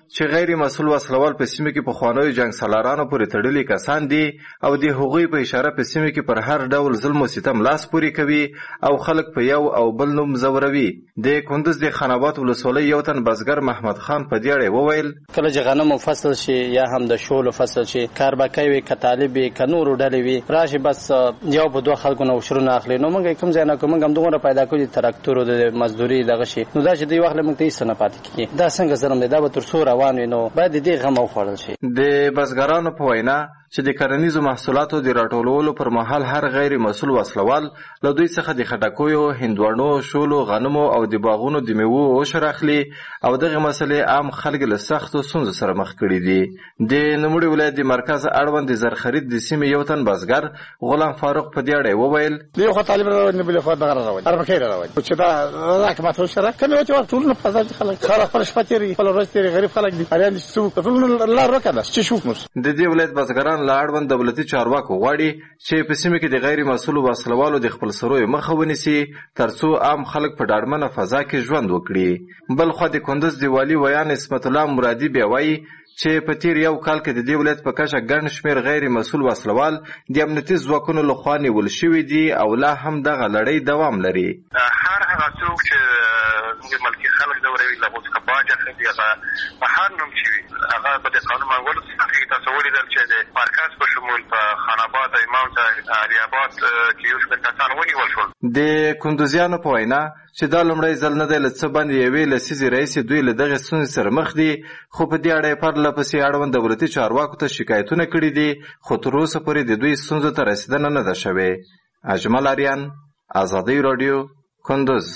چې غیر مسؤل وسلوال په سیمه کې په خوانوي جنگ سالارانو پورې تړلي کسان دي او د هغوی په اشاره په سیمه کې پر هر ډول ظلم او ستم لاس پوري کوي او خلک په یو او بل نوم زوروي. د کندوز د خانابات ولسوالۍ یو تن بزګر محمد خان په دې اړه وویل کله چې غنم فصل شي یا هم د شولو فصل شي کار به کوي ک طالب ک نور ډلې وي راشي بس یو په دوه خلکو نو شروع نه اخلي نو موږ کوم ځای نه کوم هم دغه پیدا کوي تراکتور د مزدوري دغه شي نو دا چې دی وخت موږ ته هیڅ نه پاتې کیږي دا څنګه ظلم دی دا به تر څو روان وي نو باید دې غم وخوړل شي. د بزګرانو په وینا چې د کرنیزو محصولاتو د راټولولو پر مهال هر غیر مسؤل وسلوال له دوی څخه د خټکیو، هندوانو، شولو، غنمو او د باغونو د میوو عشر اخلي او دغه مسلې عام خلک له سختو ستونزو سره مخ کړي دي. د نوموړي ولایت د مرکز اړوند د زرخرید د سیمې یو تن بزګر غلام فاروق په دې اړه وویل یو خو طالب راوړي بل خو دغه راوړي اربکه راوړي چې دا راکمه سره کومه چې ټول نه پزاد خلک خلاص پر شپتيري په ورځ غریب خلک دي اړین چې ټول الله راکړه چې شوف مس د دې ولایت بزګران لا اړوند دولتي چارواکو غواړي چې په سیمه کې د غیر مسؤل وسلوالو د خپل سروي مخه ونیسي ترڅو عام خلک په ډاډمنه فضا کې ژوند وکړي. بل خو د کندوز د والي ویان اسمت الله مرادي بیا وایي چې په تیر یو کال کې د دې ولایت په کچه ګڼ شمېر غیر مسؤل وسلوال د امنیتي ځواکونو لخوا نیول شوي دي او لا هم دغه لړۍ دوام لري. هر هغه څوک چې ملکي خلک دوروي له اوس کا باج اخلي هغه په هر نوم چې هغه به د قانون منګولو څخه تاسو ولیدل چې د مرکز په شمول په خاناباد او امام صاحب علي آباد کې یو څو کسان ونیول شول. د کندوزیانو په وینا چې دا لومړی ځل نه دی له څه باندې یوې لسیزې راهیسې دوی له دغې ستونزې سره مخ دي خو په دې اړه یې پرله پسې اړوند دولتي چارواکو ته شکایتونه کړي دي خو تر اوسه پورې د دوی ستونزو ته رسیدنه نه ده شوې. اجمل اریان، ازادي راډیو، کندوز.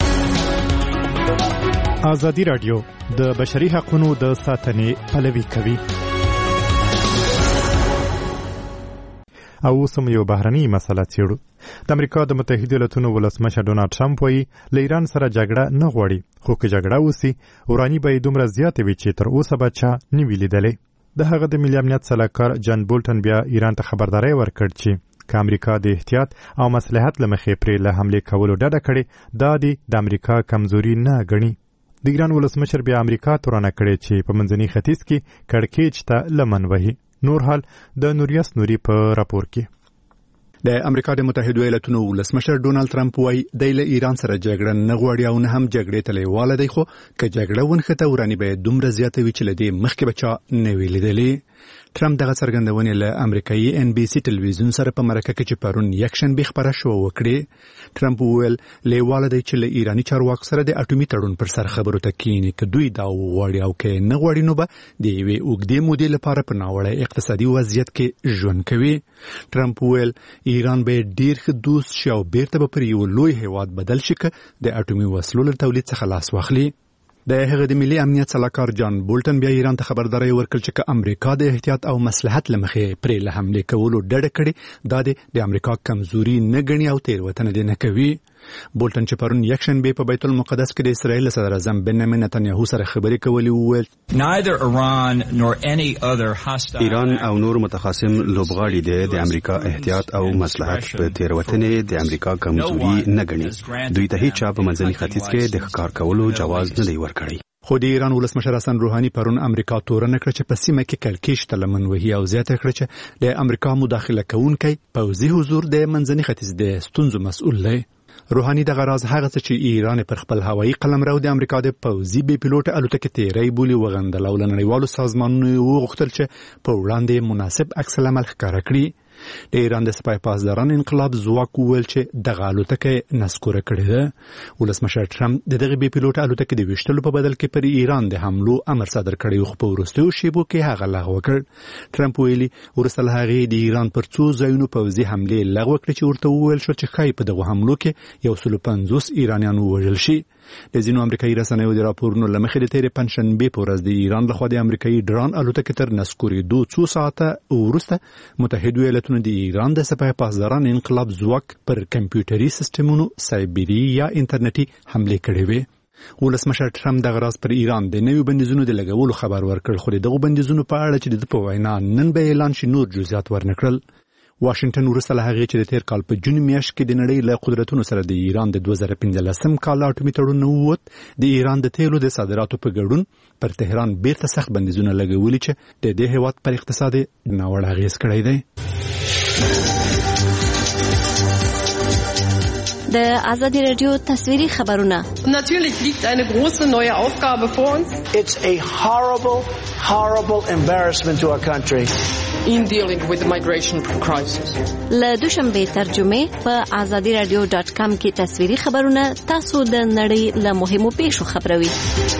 ازادي راډیو د بشري حقوقو د ساتنې پلوي کوي. او سم یو بهرني مسله څېړو. د امریکا د متحده ایالاتونو ولسمشر ډونالډ ټرمپ وایي له ایران سره جګړه نه غواړي خو که جګړه وسي وراني به یې دومره زیاتې وي چې تر اوسه به چا نه وي لیدلی. د هغه د ملي امنیت سلاکار جان بولټن بیا ایران ته خبرداری ورکړ چې که امریکا د احتیاط او مصلحت له مخې پرې له حملې کولو ډډه کړې دا د امریکا کمزوري نه ګڼي. د ایران ولسمشر بیا امریکا تورنه کړې چې په منځني ختیځ کې کړکېچ ته لمن وهي. نور حال د نوریاس نوري په راپور کې. د امریکا د متحده ایالاتونو ولسمشر ډونالډ ټرمپ وایي دی له ایران سره جګړه نه غواړي او نه هم جګړې ته لیواله دی خو که جګړه ونښته وراني به دومره زیاته وي چې له دې مخکې به چا نه وي لیدلی. ټرمپ دغه څرګندونې له امریکایي NBC ټلویزیون سره په مرکه کې چې پرون یکشنبه خبره شو وکړي. ټرمپ وویل لیواله دی چې له ایرانی چارواکو سره د اټومي تړون پر سر خبرو ته کینی که دوی دا وغواړي او که نه غواړي نو به د یوې اوږدې مودې لپاره په ناوړه اقتصادي وضعیت کې ژوند کوي. ټرمپ وویل ایران به ډیر ښه دوست شي او بیرته به پر یو لوی هیواد بدل شي که د اټومي وسلو له تولید څخه لاس واخلي. د هغه د ملي امنیت سلاکار جان بولټن بیا ایران ته خبرداری ورکړ چې که امریکا د احتیاط او مصلحت له مخې پرې له حملې کولو ډډه کړي دا د امریکا کمزوري نه ګڼي او تېروتنه دې نه کوي. بولټن چې پرون یکشنبه په بیت المقدس کې د اسرائیل صدر اعظم بنیامین نتنیاهو سره خبرې کولې وویل ایران او نور متخاصم لوبغاړي د امریکا احتیاط او مصلحت په تېروتنې د امریکا کمزوري نه ګڼي. دوی ته هیڅ په منځني ختیځ کې د ښکار کولو جواز نه دی ورکړی. خو د ایران ولسمشر حسن روحاني پرون امریکا تورنه کړه چې په سیمه کې کړکېچ ته لمن وهي او زیاته کړه چې د امریکا مداخله کوونکی پوځي حضور د منځني ختیځ د ستونزو مسؤل دی. روحاني دغه راز هغه څه چې ایران پر خپل هوایي قلمرو د امریکا د پوځي بې پیلوټ الوتکې تیری بولي وغندل او له نړیوالو سازمانونو وغوښتل چې په وړاندې مناسب عکس العمل ښکاره کړي. د ایران د سپای پاسداران انقلاب ځواک وویل چې دغه الوتکه نسکوره کړې ده. ولسمشر ټرمپ د دغه بې پیلوټ الوتکې د ویشتلو په بدل کې پر ایران د حملو امر صادر کړی خو په وروستیو شیبو کې هغه لغوه کړ. ټرمپ ویلي وروسته له هغې د ایران پر څو ځایونو پوځي حملې لغوه کړې چې ورته وویل شو چې ښایي په دغو حملو کې 150 ایرانیان ووژل شي. د ځینو امریکایي رسنیو د راپورونو له مخې د تېرې پنجشنبې په ورځ د ایران لخوا د امریکایي ډرون الوتکې تر نسکورېدو څو ساعته وروسته متحده ایالتونو د ایران د سپای پاسداران انقلاب ځواک پر کمپیوټري سیسټمونو سایبري یا انټرنیټي حملې کړې وې. ولسمشر ټرمپ دغه راز پر ایران د نویو بندیزونو د لګولو خبر ورکړ خو دغه بندیزونو په اړه چې د په وینا نن به اعلان شي نور جزئیات ورنکړل. واشنگټن وروسته له هغې چې د تیر کال په جون میاشت کې د نړۍ له قدرتونو سره د ایران د 2015 کال اټومي تړون ووت، د ایران د تیلو د صادراتو په ګډون پر تهران بیرته سخت بندیزونه لګولي چې د دې هیواد پر اقتصاد ناوړه اغېز کړی دی. د آزادی رادیو تصویری خبرونه. Natürlich liegt eine große neue Aufgabe vor uns. It's a horrible embarrassment to our country. In dealing with the migration crisis. له دوشنبه ترجمه په azadiradio.com کې تصویری خبرونه تاسو د نړۍ له مهمو پیښو خبروي.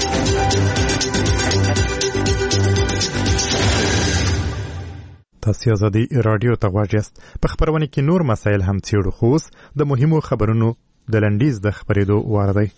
تاسو آزادی رادیو ته غواړئ. په خبرونه کې نور مسایل هم څېړو، خو اوس د مهمو خبرونو د لنډیز د خبرېدو وار دی.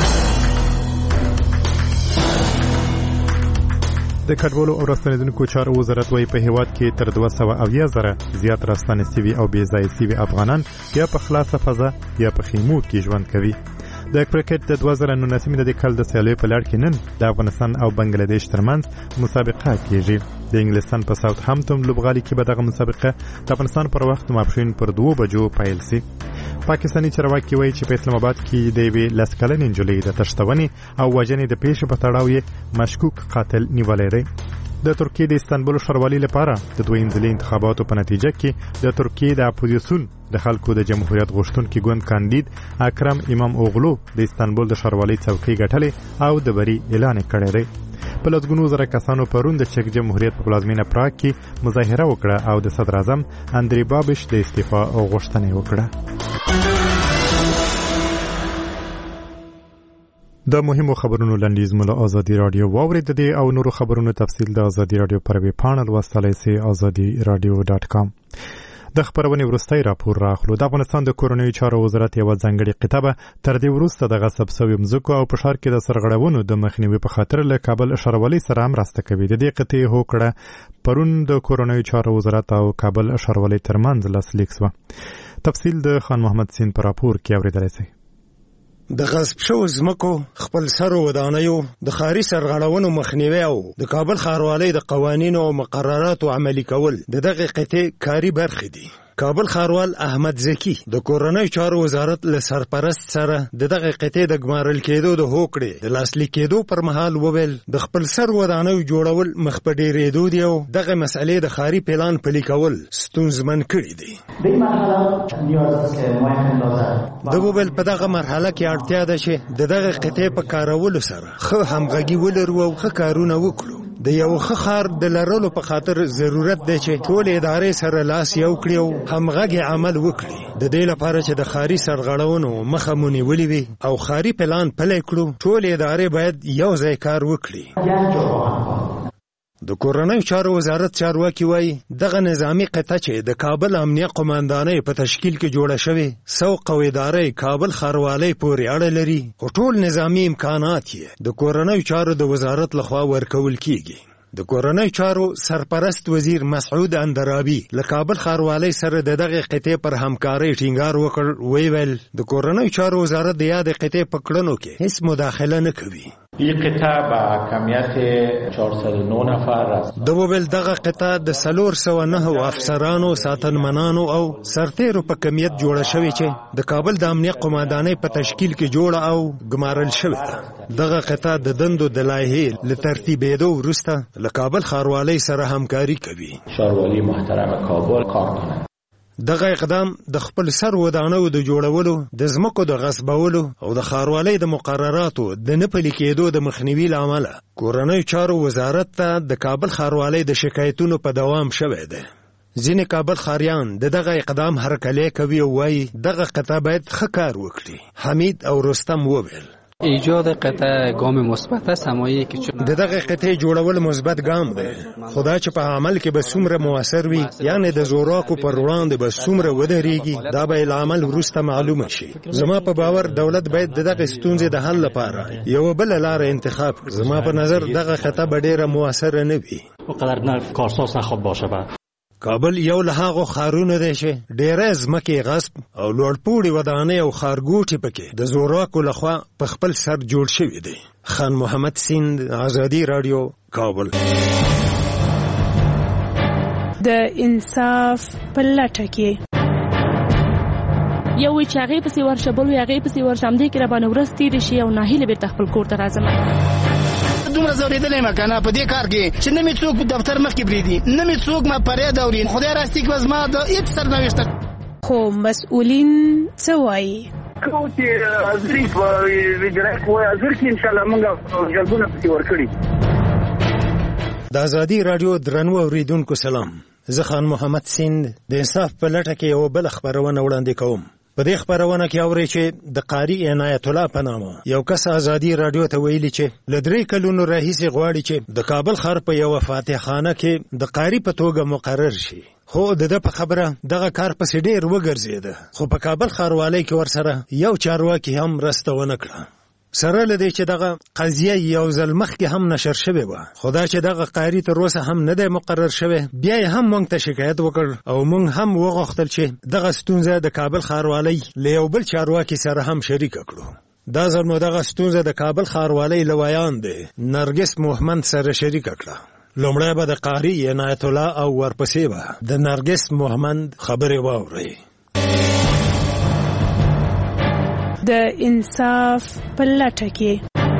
د کډوالو او راستنیدونکو چارو وزارت وايي په هیواد کې تر 280,000 زیات راستنې سوي او بې ځایه سوي افغانان یا په خلاصه فضا یا په خیمو کې ژوند کوي. د کرکټ د 2019 د کال د سیالیو په لړ کې نن د افغانستان او بنگلاديش ترمنځ مسابقه کیږي. د انګلستان په ساوث هامپټن لوبغالي کې به دغه مسابقه د افغانستان پر وخت ماپښین پر 2 بجو پیل شي. پاکستاني چارواکي وایي چې په اسلام آباد کې د یوې لسکلنې نجلۍ د تښتونې او وژنې د پیښې په تړاو یې مشکوک قاتل نیولی دی. د ترکیې د استانبول ښاروالۍ لپاره د دویم ځلي انتخاباتو په نتیجه کې د ترکیې د اپوزیسیون د خلکو د جمهوریت غوښتونکي ګوند کاندید اکرم امام اوغلو د استانبول د ښاروالۍ څوکۍ ګټلې او د بری اعلان کړی دی. په لسګونو زره کسانو پرون د چک جمهوریت په پلازمینه پراګ کې مظاهره وکړه او د صدر اعظم اندری بابش د استعفا غوښتنه وکړه. د مهمو خبرونو لنډیز مو له آزادی رادیو واورید. د او نورو خبرونو تفصیل د آزادی رادیو پر ویب پاڼه لوستلای سي azadiradio.com. د خبرونې وروستۍ راپور راخلو. د افغانستان د کورنیو چارو وزارت یو ځانګړي قطبه تر دې وروسته د غصب شویو مځکو او په ښار کې د سرغړونو د مخنیوي په خاطر له کابل ښاروالۍ سره مرسته کوي. د دې قطعې هوکړه پرون د کورنیو چارو وزارت او کابل ښاروالۍ ترمنځ لاسلیک شوه. تفصیل د خان محمد سین په راپور کې اوریدلی شئ. د غصب شوو ځمکو، خپل سرو ودانیو، د ښاري سرغړونو مخنیوي او د کابل ښاروالۍ د قوانینو او مقرراتو عملي کول د دغه قطعې کاري برخې دي. کابل ښاروال احمد زکی د کورنیو چارو وزارت له سرپرست سره د دغه قطعې د ګمارل کېدو د هوکړې د لاسلیک کېدو پر مهال وویل د خپل سر ودانیو جوړول مخ په ډېرېدو دي او دغه مسئلې د ښاري پلان پلي کول ستونزمن کړي دي. د وویل په دغه مرحله کې اړتیا ده چې د دغه قطعې په کارولو سره ښه همغږي ولرو او ښه کارونه وکړو. د یو ښه ښار د لرلو په خاطر ضرورت دی چې ټول ادارې سره لاس یو کړي او همغږي عمل وکړي. د دې لپاره چې د ښاري سرغړونو مخه مو نیولې وي او ښاري پلان پلی کړو، ټول ادارې باید یو ځای کار وکړي. د کورنیو چارو وزارت چارواکي وایي دغه نظامی قطعه چې د کابل امنیه قماندانۍ په تشکیل کې جوړه شوې سوق او ادارې کابل ښاروالۍ پورې اړه لري او ټول نظامی امکانات یې د کورنیو چارو د وزارت لخوا ورکول کیږي. د کورنیو چارو سرپرست وزیر مسعود اندرابي له کابل ښاروالۍ سره د دغه قطعې پر همکارۍ ټینګار وکړ. ویل د کورنیو چارو وزارت د یادې قطعې په کړنو کې هیڅ مداخله نه کوي. این قطعه با کمیت 409 نفر است. د وویل دغه قطعه د 409 افسرانو، ساتنمنانو او سرتیرو په کمیت جوړه شوې چې د کابل د امنیه قماندانۍ په تشکیل کې جوړه او ګمارل شوې ده. دغه قطعه د دندو د لایحې له ترتیبېدو وروسته له کابل ښاروالۍ سره همکاري کوي. ښاروالي محترم کابل کار کوي. دغه اقدام د خپل سر ودانیو د جوړولو، د ځمکو د غصبولو او د ښاروالۍ د مقرراتو د نه پلي کېدو د مخنیوي له امله کورنیو چارو وزارت ته د کابل ښاروالۍ د شکایتونو په دوام شوی دی. ځینې کابل ښاریان د دغه اقدام هرکلی کوي او وایي دغه قطعه باید ښه کار وکړي. حمید او رستم وویل ایجاد قطعه گام مثبت است، همایی که چون د دغه قطعه جوړول مثبت ګام دی. خدا چې په عمل کې به څومره موثر وي، یعنی د زوراکو پر وړاندې به څومره ودرېږي، دا به له عمل وروسته معلومه شي. زما په باور دولت باید د دغه ستونزې د حل لپاره یو بل لار انتخاب کړي. زما په نظر دغه قطعه به ډیره موثره نه وي. وقدر نه کارساز نخواد باشه. کابل یو له هغو ښارونو دی چې ډېری ځمکې غصب او لوړپوړي ودانۍ او ښارګوټي پکې د زوراکو لخوا په خپل سر جوړ شوي دي. خان محمد سیند، آزادی رادیو، کابل. د انصاف په لټه کې یو وی چې هغه پسې ورشه بل وی هغه پسې ورشه همدې کې را باندې ورځ تېرې شي او ناهیله بیرته خپل کور ته راځم دومره زورېدلی یم کنه په دې کار کې چې نه مې څوک دفتر مخکې پرېږدي نه مې څوک ما فریاد اوري خدای راستي کې زما د هېڅ سرنوشته خو مسؤلین څه وایي کوم چې حاضري په اجرایه کوی حاضر کې انشاءالله موږ جلبونه پسې ورکړي د ازادي راډیو درنو اوریدونکو سلام زه خان محمد سیند د انصاف په لټه کې یو بل خبرونه وړاندې کوم په دې خبرونه کې اوري چې د قاری عنایت الله په نامه یو کس ازادي راډیو ته ویلي چې لدرې کلونو راهیسې غواړي چې د کابل ښار په یو فاتحخانه کې د قاری په توګه مقرر شي خو د په خبره دغه کار پسې ډېر وګرځېده خو په کابل ښاروالۍ کې ورسره یو چارواکي هم مرسته ونه کړه سره لدی چې دغه قضیه یو ځل مخکې هم نشر شوې وه خدا چې دغه قاری تر اوسه هم نه دی مقرر شوی بیا یې هم موږ ته شکایت وکړ او موږ هم وغوښتل چې دغه ستونزه د کابل ښاروالۍ له یو بل چارواکي سره هم شریکه کړو دا ځل مو دغه ستونزه د کابل ښاروالۍ له ویان دی نرګس محمد سره شریکه کړه لومړی به د قاری عنایت الله او ورپسې به د نرګس محمد خبرې واورئ د انصاف په لټه کې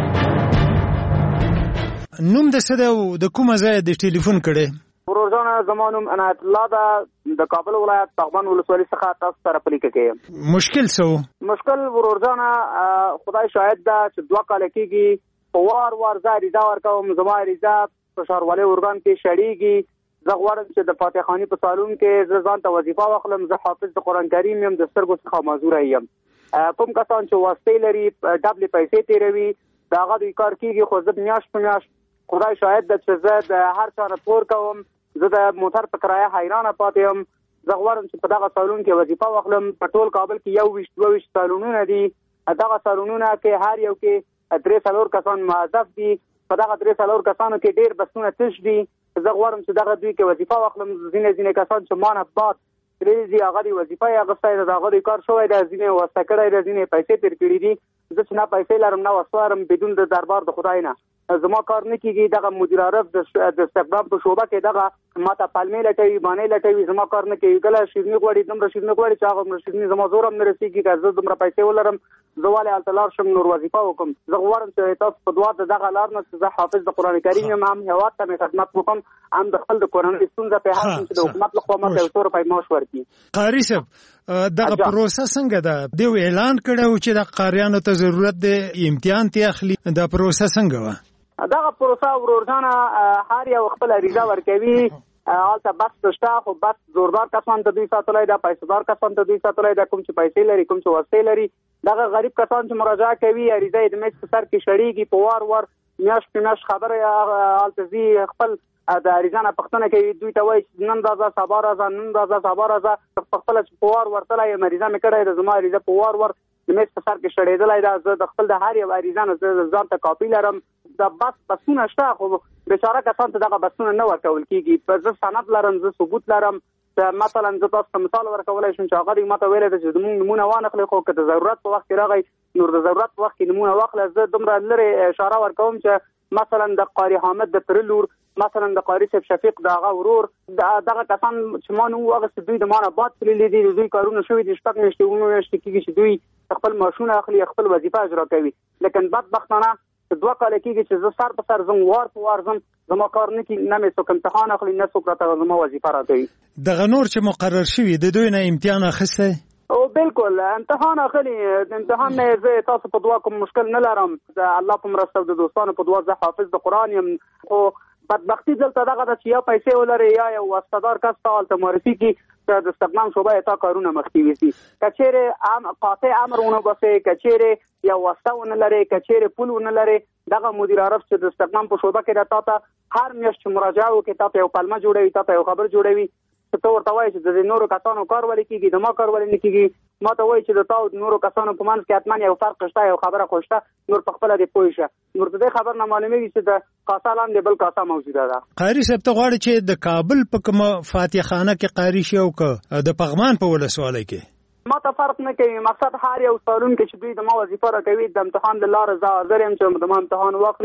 نوم د څه دی او د کومه ځایه د ټلیفون کړی ورورجانه زما نوم عنایت الله ده د کابل ولایت پغمان ولسوالۍ څخه تاسو سره پلیکه کې مشکل څه مشکل ورورجانه خدای شاهد ده چې 2 کال کېږي په وار زه عریضه ورکوم زما عریضه په ښاروالۍ ارګان کې شړېږي زه غواړم چې د فاتحخانې په سالون کې زه ځان ته وظیفه واخلم زه حافظ د قرآن کریم یم د سترګو څخه معذوره یم کوم کسان چې واسطې لري ډبلې پیسې تیروي د هغه دوی کار کېږي خو زه میاشت په میاشت خدای شاهد ده چې زه د هر چا نه پور کوم زه د موټر په کرایه حیرانه پاتې یم زه غواړم چې په دغه سالون کې وظیفه واخلم په ټول کابل کې 21 سالونونه دي دغه سالونونه کې هر یو کې 3-4 کسان موظف دي په دغه 3-4 کسانو کې ډېر بسونه تش دي زه غواړم چې دغه دوی کې وظیفه واخلم ځینې کسان چې ما نه بعد ریزي هغه دی وظیفه یې اغوستی ده هغه دی کار شوی ده ځینې واسطه کړی ده ځینې پیسې تېر کړي دي زه چې نه پیسې لرم نه وسوه لرم بدون د دربار د خدای نه زما کار نه کېږي دغه مدیر عارف د استخدام په شعبه کې دغه ماته پلمې لټوي بانې لټوي زما کار نه کوي کله شیرني غواړي دومره شیرني غواړي چې هغه شیرني زما زور هم نه رسېږي که زه دومره پیسې ولرم زه ولې هلته لاړ شم نور وظیفه وکړم زه غواړم چې تاسو په دعا د دغه لار نه چې زه حافظ د قرآن کریم یم هم هېواد ته مې خدمت وکړم هم د خپل د کورنۍ ستونزه په حل کړم چې د حکومت له خوا ماته 100 روپۍ معاش ورکړي قاري صاحب دغه پروسه څنګه ده دیو اعلان کړی و چې د قاریانو ته ضرورت دی امتحان تی اخلي دا پروسه څنګه وه دغه پروسه ورورجانه هر یو خپل عریضه ورکوي هلته بس شته خو بس زوردار کسان ته دوی ساتلی ده پیسهدار کسان ته دوی ساتلی ده کوم چې پیسې لري کوم چې وسیلې لري دغه غریب کسان چې مراجعه کوي عریضه یې د میز په سر کې شړېږي په وار میاشت په میاشت خبره هلته ځي خپل د عریضه نه پوښتنه کوي دوی ته وایي نن راځه سبا راځه نن راځه سبا راځه پخپله چې په وار ورتلی یم عریضه مې کړی ده زما عریضه په وار د میز په سر کې شړېدلی ده زه د خپل د هر یو عریضه نه زه ځان ته کاپي لرم د بسونه شته خو بېچاره کسان ته دغه بسونه نه ورکول کېږي زه سند لرم زه ثبوت لرم مثلا زه تاسو ته مثال ورکولی شم چې هغه دوی ماته ویلی ده چې زموږ نمونه وانخلئ خو که د ضرورت په وخت کې راغی نور د ضرورت په وخت کې نمونه واخله زه دومره لرې اشاره ورکوم چې مثلا د قاري حامد د تره لور مثلا د قاری صاحب شفیق د هغه ورور دغه کسان چې ما نو واغستې دوی د ما نه باد تللي دي دوی کارونه شوي دي 6 میاشتې کېږي چې دوی خپل معاشونه اخلي خپل وظیفه اجرا کوي لیکن بدبختانه 2 کاله کېږي چې زه سر په سر ځم وار په وار ځم زما کار نه کېږي نه مې څوک امتحان اخلي نه څوک راته زما وظیفه راکوي دغه نور چې مقرر شوي د دوی نه امتحان اخیستی او بالکل امتحان اخلي د امتحان نه زه تاسو په دعا کوم مشکل نه لرم د الله په مرسته د دوستانو په دعا زه حافظ د قرآن یم خو بدبختی دلته دغه ده چې یا پیسې ولري یا یو واسطهدار کس ته هلته معرفي کړي چې د استخدام شعبه یې تا کارونه مخکې ویسي که چیرې قاطع امر ونه بسې که چیرې یو واسطه ونه لرې که چیرې پول ونه لرې دغه مدیر عارف چې د استخدام په شعبه کې ده تا ته هر میاشت چې مراجعه وکړي تا ته یو پلمه جوړوي تا ته یو خبر جوړوي چې ته ورته وایي چې د نورو کسانو کار ولې کېږي د ما کار ولې نه کېږي ما ته وایي چې د تا او نورو کسانو په منځ کې حتما یو فرق شته یو خبره خو شته نور په خپله دې پوه شه نور د دې خبر نه معلومېږي چې د کاسه لاندې بل کاسه موجوده ده قاري صاحب ته غواړي چې د کابل په کومه فاتحخانه کې قاري شي او که د پغمان په ولسوالۍ کې ما ته فرق نه کوي مقصد هر یو سالون کې چې دوی د ما وظیفه راکوي د امتحان د لارې زه حاضر یم چې د ما امتحان واخلي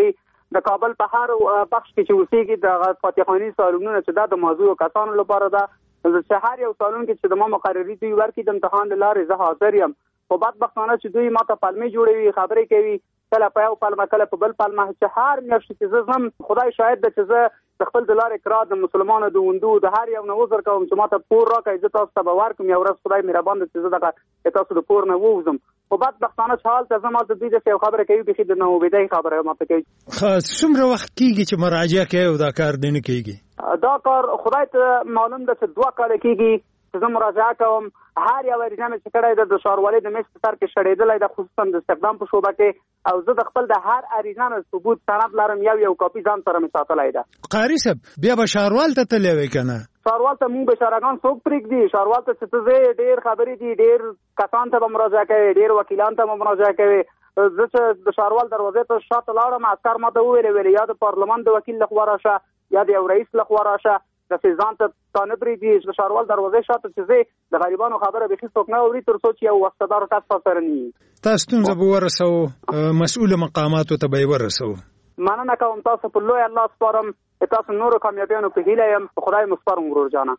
د کابل په هر بخش کې چې اوسېږي د فاتحاني سالونونه چې دا د موضوع کسانو لپاره ده چې هر یو سالون کې چې د ما مقرري دوی ورکړي د امتحان له لارې زه حاضر یم. خو بدبختانه چې دوی ماته پلمې جوړوي، خبرې کوي، کله په یو پلمه کله په بل پلمه، چې هر میاشت چې زه ځم خدای شاهد ده چې زه د خپل د لارې کرا د مسلمانو د وندو د هر یو نه عذر کوم چې ماته پور راکړئ، زه تاسو ته به ورکړم یو ورځ خدای مهربان دی چې زه دغه تاسو د پور نه ووځم. خو بدبختانه چې حال ته زه ماته دوی داسې یو خبره کوي، بیخي د ناامیدۍ خبره ماته کوي. څومره وخت کېږي چې مراجعه کوي او دا کار دی نه کېږي؟ دا کار خدای ته معلوم ده چې 2 کاله کېږي چې زه مراجعه کوم. هر یو اریزه مې چې کړی د ښاروالۍ د میز په سر کې شړېدلی ده، خصوصا د استخدام په شعبه کې، او زه د خپل د هر اریزه نه ثبوت سند لرم، یو کاپي ځان سره مې ساتلی ده. قاري صاحب بیا به ښاروال ته تللی وی که نه؟ ښاروال ته مونږ بېچارهګان څوک پرېږدي؟ ښاروال ته چې ته ځې ډېر خبرې دي، ډېر کسان ته به مراجعه کوې، ډېر وکیلان ته به مراجعه کوې. زه چې د ښاروال دروازې ته شاته لاړم، عسکر ما ته وویلې یا د پارلمان د وکیل لخوا راشه یا د یو رئیس لخوا راشه، داسې ځان ته تا نه پرېږدي. د ښاروال دروازې شاته چې ځې د غریبانو خبره بیخي څوک نه اوري تر څو چې یو واسطهدار کس تا سره نه وي. تا ستونزه به ورسوو، مسؤلو مقاماتو ته به یې ورسوو. مننه کوم، تاسو په لوی الله سپارم، تاسو نورو کامیابیانو په هیله یم، په خدای مو سپارم ورور جانه.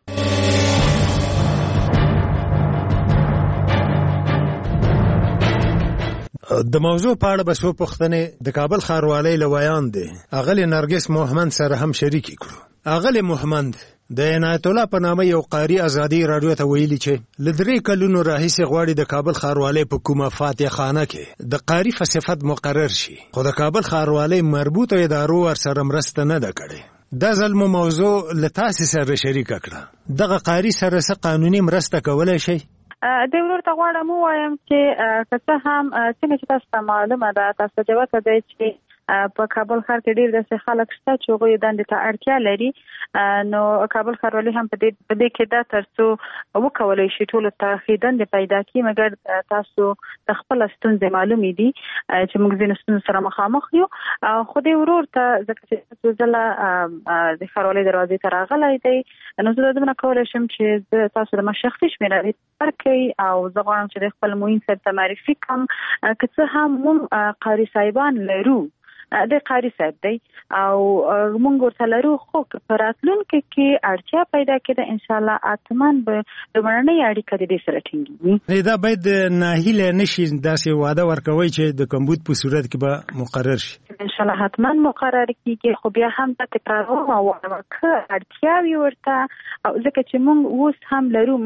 د موضوع په اړه به څو پوښتنې د کابل ښاروالۍ له ویاندې اغلې نرګس محمد سره هم شریکې کړو. اغلې محمد د عنایت الله په نامه یو قاري ازادي راډیو ته ویلي چې له 3 کلونو راهیسې غواړي د کابل ښاروالۍ په کومه فاتح خانه کې د قاري په صفت مقرر شي، خو د کابل ښاروالۍ مربوطه ادارو ورسره مرسته نه ده کړې. دا ځل مو موضوع له تاسې سره شریکه کړه. دغه قاري سره څه قانوني مرسته کولی شئ؟ د ورور ته غواړم ووایم چې که څه هم څنګه چې تاسو ته معلومه ده، تاسو ته جوته دی چې په کابل ښار کې ډېر داسې خلک شته چې هغوی دندې ته اړتیا لري، نو کابل ښاروالي هم په دې کې ده تر څو وکولی شي ټولو ته ښې دندې پیدا کړي. مګر تاسو د خپله ستونزې معلومې دي چې موږ ځینو ستونزو سره مخامخ یو، خو دې ورور ته ځکه چې څو ځله د ښاروالۍ دروازې ته راغلی دی، نو زه دومره کولی شم چې زه تاسو د ما شخصي شمېرې ورکړئ او زه غواړم چې د خپل معین صاحب ته معرفي کړم. که څه هم موږ قاري صاحبان لرو، د قاری صاحب دی او مونږ ورته لرو، خو که په راتلونکي کې اړتیا پیدا کېده انشاءالله حتماً به لومړنۍ اړیکه د دې سره ټینګېږي. دا باید ناهیله نشي، داسې وعده ورکوئ چې د کمبود په صورت کې به مقرر شي. انشاءالله حتماً مقرر کېږي، خو بیا هم دا تکراروم او که اړتیا وي ورته، او ځکه چې مونږ اوس هم لرو،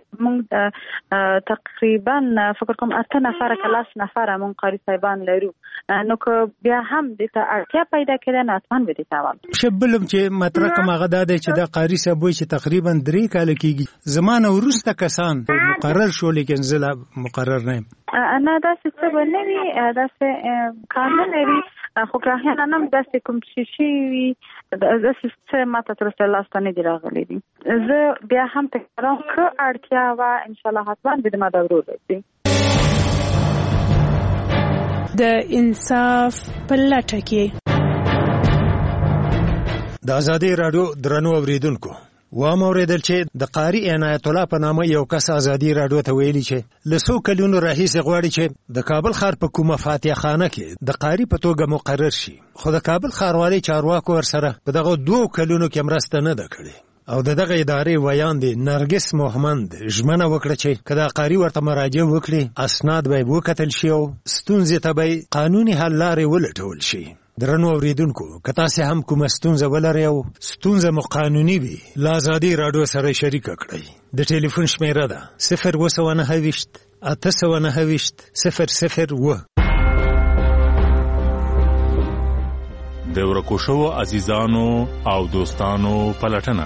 مونږ تقریبا فکر کوم 8 نفره که 10 نفره مونږ قاری صاحبان لرو، نو که بیا هم د ته اړتیا پیدا کړه نه اتمن به دي تاوال شبلم چې مطرق ماغه د چې د قاری صاحب چې تقریبا 3 کال کېږي زمانه ورسته کسان مقرر شو، لیکن زله مقرر نه انا داسې څه بنوي، داسې قانون لري، خو که احیانا هم داسې کوم شي وي داسې څه ماته تر اوسه لاسته نه دي راغلي دي. زه بیا هم تکراروم که اړتیا وه انشاءالله حتما به د ما د ورور رسي. د انصاف په لټه کې د ازادي راډیو درنو اوریدونکو واوریدل چې د قاری عنایت الله په نامه یو کس ازادي راډیو ته ویلي چې له 100 کلونو راهیسې غواړي چې د کابل ښار په کومه فاتح خانه کې د قاری په توګه مقرر شي، خو د کابل ښاروالۍ چارواکو ورسره په دغه 2 کلونو کې مرسته نه ده کړې، او دغه ادارې ویاندې نرګس محمد ژمنه وکړه چې که دا قاری ورته مراجعه وکړي اسناد به وکتل شي او ستونزې ته به قانوني حل لارې ولټول شي. درنو اوریدونکو که تاسې هم کومه ستونزه ولرئ او ستونزه مو قانوني وي له ازادي راډیو سره شریکه کړئ. د ټلیفون شمیره ده 029 829 001. د ورکو شوو عزیزانو او دوستانو پلټنه.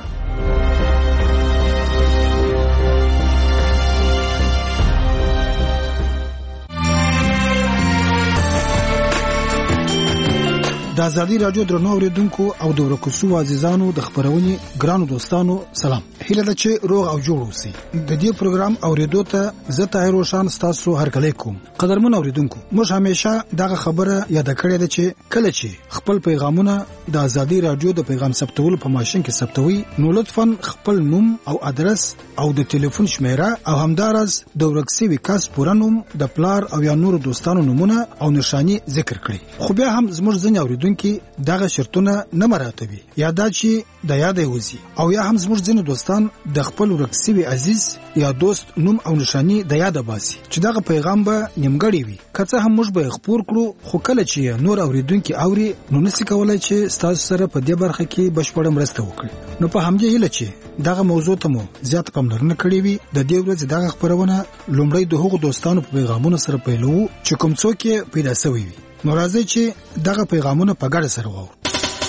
د ازادي راډیو درنو اوریدونکو او د ورکو شوو عزیزانو د خبرونې ګرانو دوستانو سلام. هیله ده چې روغ او جوړ اوسئ. د دې پروګرام اوریدو ته زه طاهر روشان تاسو هرکلی کوم. قدرمن اوریدونکو، موږ همیشه دغه خبره یاد کړې ده چې کله چې خپل پیغامونه د ازادي راډیو د پیغام ثبتولو په ماشين کې ثبتوي، نو لطفاً خپل نوم او ادرس او د ټلیفون شمیره او همدارس د ورکسي وکاس پوره نوم، د پلار او یا نور دوستانو نومونه او نشانی ذکر کړئ. خو بیا هم زموږ ځینې اوریدونکو اوریدونکو دغه شرطونه نه مراعاتوي یا دا چې د یاد وزي او یا هم زموږ ځینې دوستان د خپل ورکسوي عزیز یا دوست نوم او نشانی د یاد باسي چې دغه پیغام به نیمګړی وي که څه هم موږ به خبر کړو خو کله چې نور اوریدونکو اوري نو نسی کولای چې تاسو سره په دې برخه کې بشپړ مرسته وکړي نو په همدې هیله چې دغه موضوع ته مو زیات پاملرنه کړې وي د دې ورځې دغه خبرونه لومړی د هغو دوستانو په پیغامونو سره پیلو چې کوم څوک پیدا شوی وي نو راځي چې دغه پیغامونه په ګډه سره وو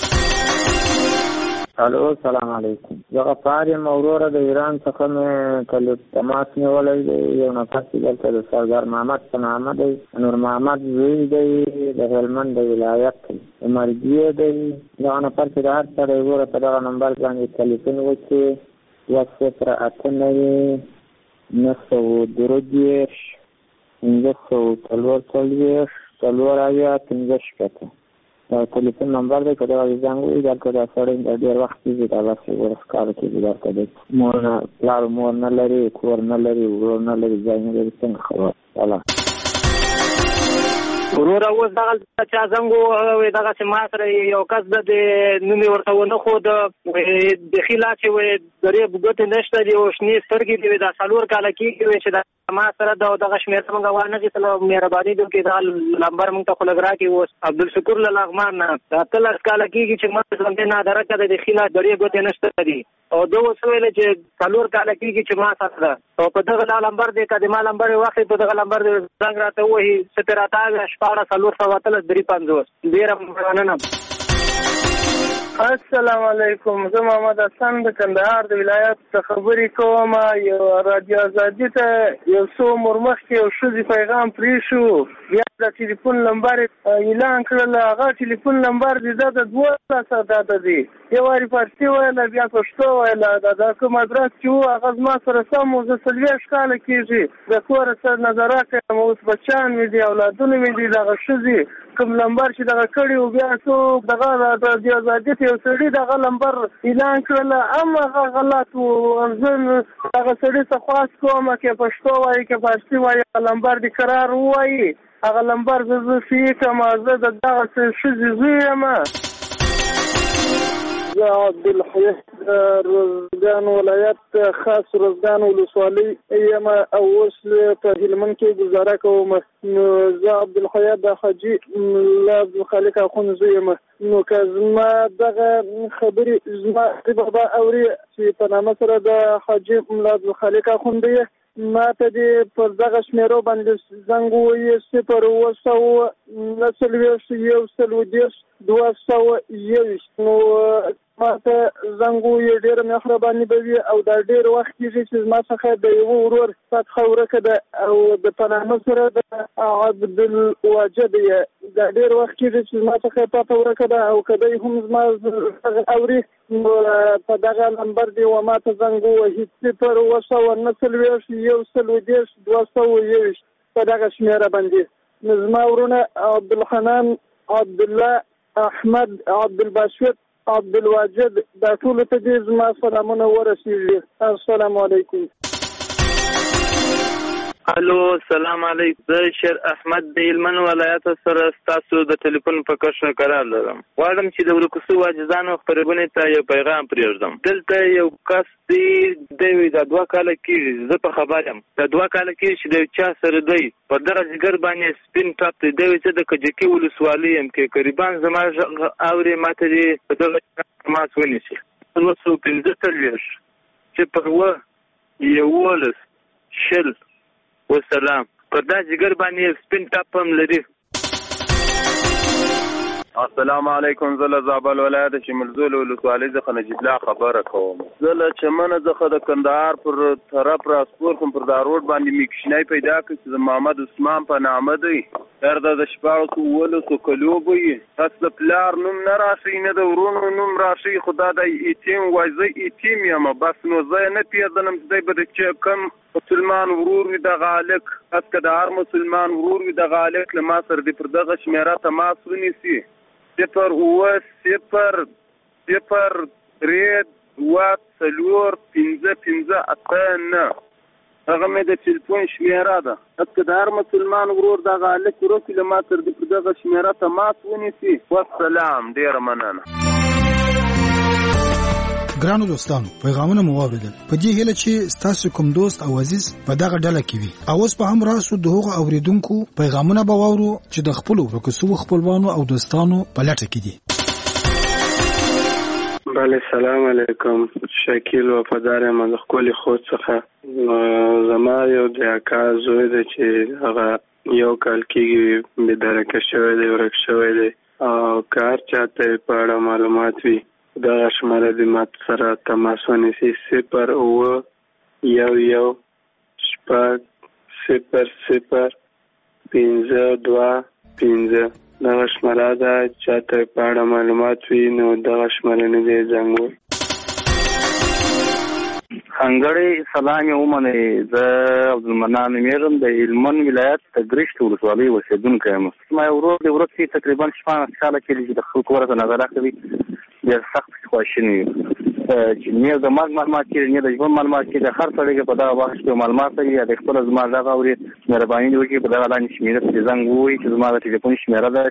الو السلام علیکم زه غفار یم اوروره د ایران څخه مې کله تماس نیولی دی یو نفر چې دلته د سردار محمد په نامه دی نور محمد زوی دی د هلمند د ولایت د مرګیې دی دغه نفر چې د هر سړی وروره په دغه نمبر باندې تلیفون وکړي 008 9 9 څلور اویا پنځه شپېته دا تلیفون نمبر دی که دغه زنګ ووهي دلته دا سړی د ډېر وخت کېږي دا داسې ورسکاله کېږي درته دی مور نه پلار مور نه لري کور نه لري ورور نه لري ځای نه لري څنګه خبر سلام وروره اوس دغه چا زنګ ووهی دغسې ما سره یو کس ده د نوم یې ورته ونه ښود بیخي لا چې وایي درې ګوتې نشته دي او شنې سترګې دي دا 4 کاله کېږي وایي چې ما سره دغه شمېره موږ وانخېستله مهرباني دې وکړي دغه نمبر موږ ته خو لږ راکړي اوس عبدالشکور له لغمان نه دا 13 کاله کېږي چې ما ژوندی نادرکه ده د ښي لاس درې ګوتې نشته دي او ده اوس وویله چې 4 کاله کېږي چې ما سره ده او په دغه لا نمبر دی که د ما نمبر یې واخلي په دغه نمبر زنګ راته ووهي څه پرې راته 14 ډېره مننه السلام علیکم زه محمد حسن د کندهار د ولایت څخه خبرې کوم یو رادیو ازادي ته یو څو عمر مخکې یو ښځې پیغام پرې شو بیا د ټلیفون نمبر اعلان کړل هغه ټلیفون نمبر دی دا د 12 داده دی یو وارې فارسي ویله بیا پښتو ویله دا کوم ادرس چې و هغه زما سره سم و زه 40 کاله کېږي د کوره سره نظره کوم اوس بچیان مې دي اولادونه مې دي دغه ښځې کوم نمبر چې دغه کړي و بیا څوک دغه د ازادي یو سړي دغه نمبر اعلان کړله هم هغه غلط و زه دغه سړي څه خواست کوم که پښتو وایي که فارسي وایي هغه نمبر دې قرار ووایي هغه نمبر زه صحیح کړم زه د دغه ښځې زوی یم زه عبدالحی روزګان ولایت خاص روزګان ولسوالۍ یم او اوس په هلمند کې ګزاره کوم نو زه عبدالحی د حاجي ملا عبدالخالق اخوند زوی یم نو که زما دغه خبرې زما بابا اوري چې په نامه سره د حاجي ملا عبدالخالق اخوند دی ما ته دې پر دغه شمېرو باندې زنګ ووهي 0 نو ما ته زنګ ووهي ډېره مهرباني به وي او دا ډېر وخت کېږي چې زما څخه د یوه ورور فتحه ورکه ده او د په نامه سره د عبدالواجد دا ډېر وخت کېږي چې زما څخه پته ورکه ده او که دی هم زما اوري نو په دغه نمبر دی و ما ته زنګ ووهي 0 په دغه شمېره باندې نو زما ورونه عبدالحنان عبدالله احمد عبدالباسط عبدالواجد دا ټولو ته دې زما سلامونه ورسېږي السلام علیکم الو السلام علیکم زه شیر احمد د هلمند ولایت سره ستاسو د ټلیفون په کښ قرار لرم غواړم چې د ورکوسو عاجزانو خپرونې ته یو پیغام پرېږدم دلته یو کس دی دوی دا 2 کاله کېږي زه په خبر یم دا 2 کاله کېږي چې د چا سره دی په دغه جګر باندې سپین ټاپ دی دوی چې د کجکي ولسوالۍ یم کې قریبان زما اوري ماته دی په دغه تماس ونیسي 945 چې پر 11 والسلام پر دا جګر باندې سپین ټاپ هم لري السلام علیکم زه له زابل ولایت شملزول ولسوالۍ څخه نجیب الله خبره کوم زه له چمنه څخه د کندهار پر طرف راسپور کوم پر دا روډ باندې میکشنای پیدا کړ چې محمد عثمان په نامه دی درد د شپاړو ولسو کلوب وي تاسو د پلار نوم نه راشي نه د ورونو نوم راشي خدا د ایتیم وایي ایتیم یم بس نو زه نه پیژنم چې به د کم مسلمان ورور وي د غالک اسکه د هر مسلمان ورور وي د غالک له ما سره د پر دغه شمیره تماس ونیسي 0 0 3 4 5 5 8 9 هغه مې د ټلیفون شمیره ده. که د هر مسلمان ورور دغه هلک وروکړي له ما تر دې پر دغه شمیره تماس ونیسي. والسلام. ډېره مننه. ګرانو دوستانو پیغامونه مو واوریدل. په دې هیله چې ستاسو کوم دوست او عزیز په دغه ډله کې وي. اوس په هم راسو د هغو اوریدونکو پیغامونه به واورو چې د خپل ورکو خپلوانو او دوستانو په لټه کې دي. بله سلام علیکم. شکیل وفادار یم د خپل خود څخه. زما یو د اکا زوی دی چې هغه یو کال کېږي بېدرکه شوی دی، ورک شوی دی او کار چاته په اړه معلومات وي دغه شماره د مات سره تماس ونیسي. 011-00-525. دغه شماره ده چاته په اړه معلومات وي نو دغه شماره نه دی زنګ ووهي. انګړې سلام یې ومنئ. زه عبدالمنان میرم د هلمند ولایت د ګرشت ولسوالۍ اوسېدونکی یم. زما یو ورور دی ورک چې تقریبا 14 کاله کېږي چې د خپل کور ته نظر اخلي. ډېر سخت خواشینی یو چې نه د مرګ معلومات کېږي نه د ژوند معلومات کېږي. هر سړی په دغه وخت کې معلومات لري یا د خپل زما دغه اوري مهرباني دې وکړي په دغه لاندې شمېره ته زنګ ووهي چې زما د ټلیفون شمېره ده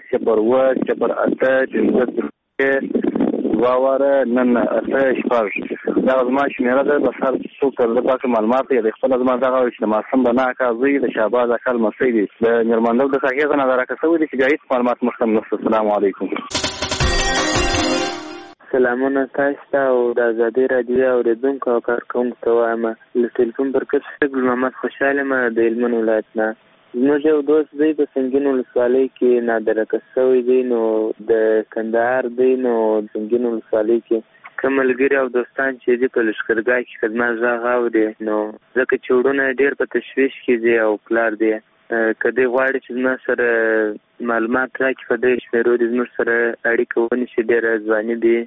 0-8-5-2-8-6. دا زما شمېره ده. بس هر څوک تر ده پاکه معلومات یا د خپل زما دغه چې د ماسم د نه اکا زوی د شهباز اکا لمسی دی د میرمندل د څخه څه نظر اخیستی شوی دی چې جایز معلومات مخکې نشته. السلام علیکم. سلامونه تاسو ته او د ازادي رادیو اورېدونکو او کارکوونکو ته وایم. له ټلیفون پر کټ ګل محمد خوشحال یم د هلمند ولایت نه. زموږ یو دوست دی په سنګین ولسوالۍ کې نادرکه شوی دی نو د کندهار دی نو سنګین ولسوالۍ کې کوم ملګري او دوستان چې دي په لښکرګاه کې خدمت غږ اوري نو ځکه چې وروڼه ډېر په تشویش کې دي او پلار دی که دی غواړي چې زما سره معلومات راکړي په دې شمېرو دې زموږ سره اړیکه ونیسي. ډېره ځواني دی.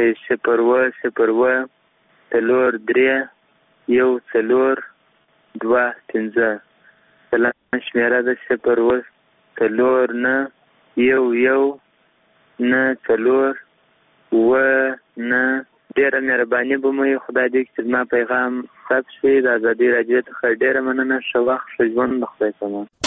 0-0-3-4-2-5. سلام شمېره ده 0-0-9-1-4-9. ډېره مهرباني به مو وي. خدای دې چې زما پیغام ثبت شي. د ازادي راډیو څخه ډېره مننه. ښه وخت ښه ژوند. د خدای په امان.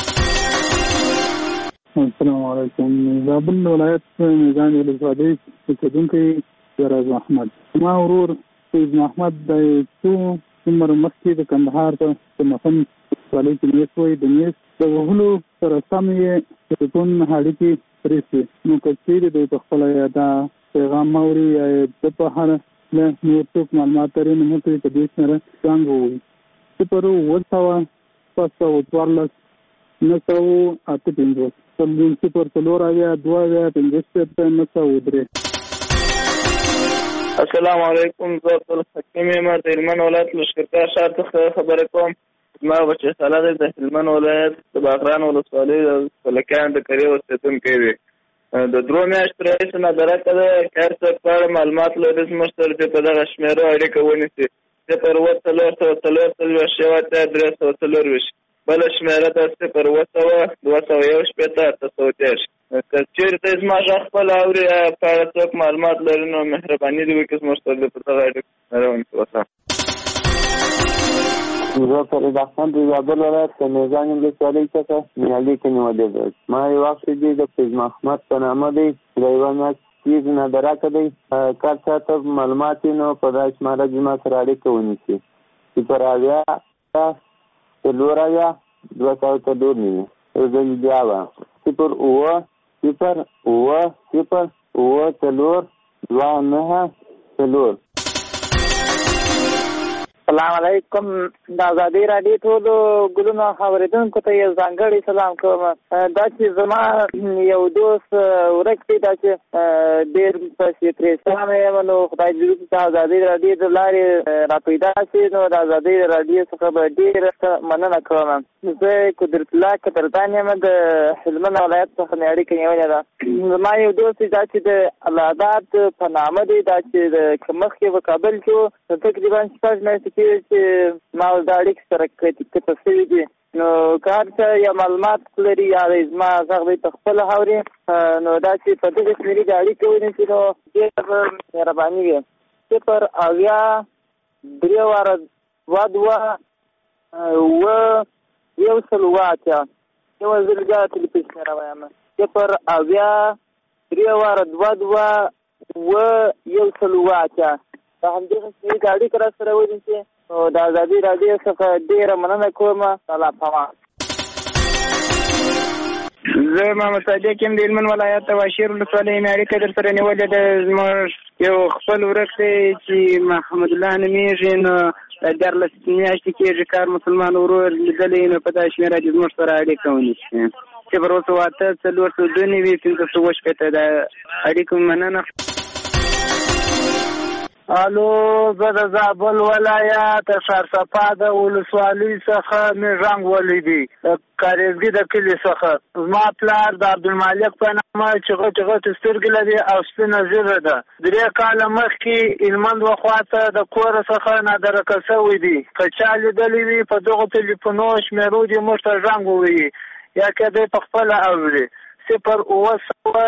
السلام علیکم. زابل ولایت میزان ولسوالۍ اوسېدونکی یراز محمد. زما ورور فیض محمد د څو عمر مخکې د کندهار په مخن ولسوالۍ کې میس وی د میس د وهلو سره سم یې ټلیفون اړیکې پرې شوې نو که چیرې دوی په خپله یا دا پیغام اوري یا د په هر نه نور څوک معلومات لري نو موږ په دې سره څنګه ووایو 0-7-14-9-8-5 السلام علیکم. زه عبدالحکیم یم د هلمند ولایت لښکرګاه ښار څخه خبرې کوم. زما بچی ساله دی د هلمند ولایت د باغران ولسوالۍ د پلکیان د کرې اوسېدونکی دی. د 2 میاشتو راهیسې نادرکه ده. که هر څوک په اړه معلومات لري زموږ سره چې په دغه شمېرو اړیکه ونیسي. 0-4-3-4-2-5. بله شمېره ده 0-2-2-1-813. که چېرته زما غږ خپل اوري په اړه څوک معلومات لري نو مهرباني دې وکړي زموږ سره په دغه اړیکه ونیسي. زه فرید احمد د زابل ولایت د میزان ولسوالۍ څخه نیالګي کې نیولې ده. ما یو وخت دی د فیض محمد په نامه دی د یوه میاشت کېږي نادرکه دی. کار چاته معلومات وي نو په دا شماره زما سره اړیکه ونیسي. 0-2-4-9 زه بیا وایم 0-8-0-4-2-9. سلام علیکم. د ازادي راډیو ټولو ګلونو خبرېدونکو ته یو ځانګړی سلام کوم. دا چې زما یو دوست ورک دی دا چې ډېر پسې پریشانه یم نو خدای دې وکړي چې ازادي راډیو د لارې راپیدا شي نو د ازادي راډیو څخه به ډېره مننه کوم. زه قدرت الله کتردان یم د هلمند ولایت څخه مې اړیکه نیولې ده. زما یو دوست دا چې د العداد په نامه دی دا چې مخکې په کابل کې و تقریبا 6 میاشتې چې ما د اړیکې سره کته شوي دي نو که هر څه یا معلومات لري یا زما غږ دی په خپله اوري نو دا چې په دغه شمېرې د اړیکې ونیسي نو ډېره به مهرباني وي. 0-8-3-2-2 یو سل اوه اتیا یو ځل بیا تلیفون شمېره وایم 0 اویا 3 واره 2 یو سل اوه اتیا په همدغه شمېرې کې اړیکه راسره ونیسئ نو د ازادي راډیو څخه ډېره مننه کوم. سلام. زه محمد صادق یم د هلمند ولایت د واشیر ولسوالۍ نه اړیکه در سره نیولې ده. زموږ یو خپل ورک دی چې محمد الله نومیږي، نو 14 میاشتې کېږي کار مسلمان ورور لیدلی، نو په دا شمېره کې زموږ سره اړیکه ونیسي. 0 492 590 د اړیکو مننه. الو، زه د زابل ولایت شارصفا د ولسوالۍ څخه مې زنګ ولیدی، کاریزګي د کلي څخه. زما پلار د عبدالمالک په نامه چې غټې غټې سترګې لري او سپینه ږیره ده. 3 کاله مخکې هلمند وخواته د کور څخه نادرکه شوی دی. که چا لیدلی وي په دغو تلیفونو شمېرو دې موږ ته زنګ ووهي یا که دی په خپله اوري. 0 9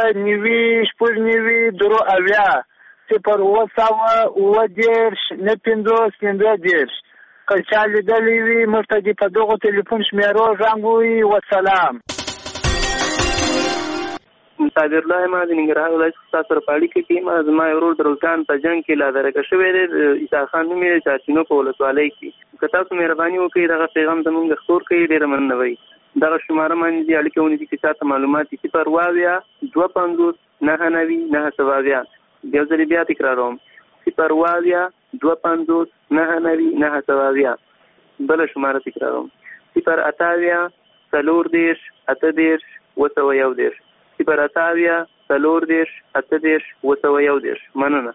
90 0 0 9 50 که چا لیدلی وي موږ ته دې په دغو تلیفون شمېرو زنګ ووهي. وسلام. صابر الله ما د ننګرهار ولایت تاسو سره په اړیکه کې ما زما ورور د روزګان په جنګ کې لا درکه شوی دی، عیسی خان نوم یې چارچینو په ولسوالۍ کې. که تاسو مهرباني وکړئ دغه پیغام زموږ خپور کړئ، ډېره مننه وي. دغه شماره باندې اړیکه ونیسئ چې چاته معلومات 0 اویا 250 990 970. یو ځل بیا تکراروم 0 اویا 250 990 970. بله شماره تکراروم 0 اتاویا 4 8 211 0 اتاویا 4 8 211. مننه.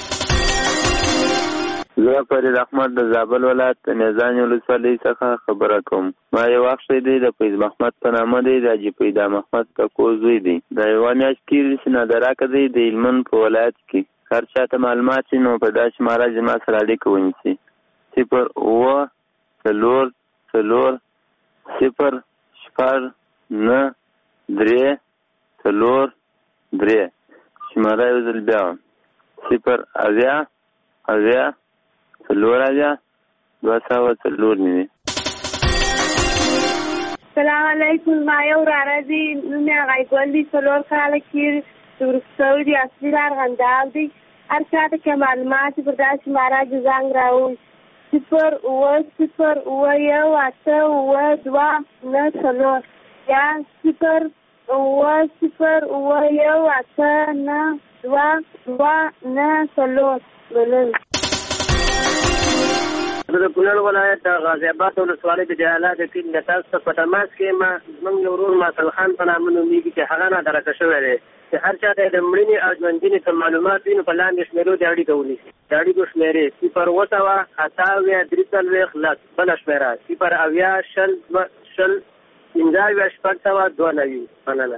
زه فرید احمد د زابل ولایت د میزان ولسوالۍ څخه خبره کوم. ما یو وخت دی د فیض محمد په نامه دی، د حاجي پیدا محمد کاکو زوی دی. د یوه میاشت تېرې چې نادراکه دی د هلمند په ولایت کې. هر چاته معلومات وي نو په دا شماره زما سره اړیکه ونیسي. 0 اوه 4 4 0 6 9 3 4 3. شماره یو ځل بیا 0 اویا 204 سلام علیکم. ما یو وراره دی، نوم یې غیګل دی، 4 کاله کېږي، د وروستوي دی، اصلي ارغنداب دی. هر چاته که معلومات پر دا شماره کې زنګ راوړي 0 اوه 0 اوه 1 8 2 9 4 یا 0 اوه 0 اوه 1 8 2 9 4. مننه. زه د کونړ ولایت د غازي اباد ولسوالۍ د جلالات کې د تاسو په تماس کې ما زموږ ورور ماسل خان په نامه نومیږي چې هغه نادرکه شوی دی. چې هر چا ته د مړینې او ژوندینې څه معلومات وي نو په لاندې شمېرو د اړیکه ونیسي. د اړیکو شمېرې 0 اوه 8 بله شمېره 0 اویا 0 15 مننه.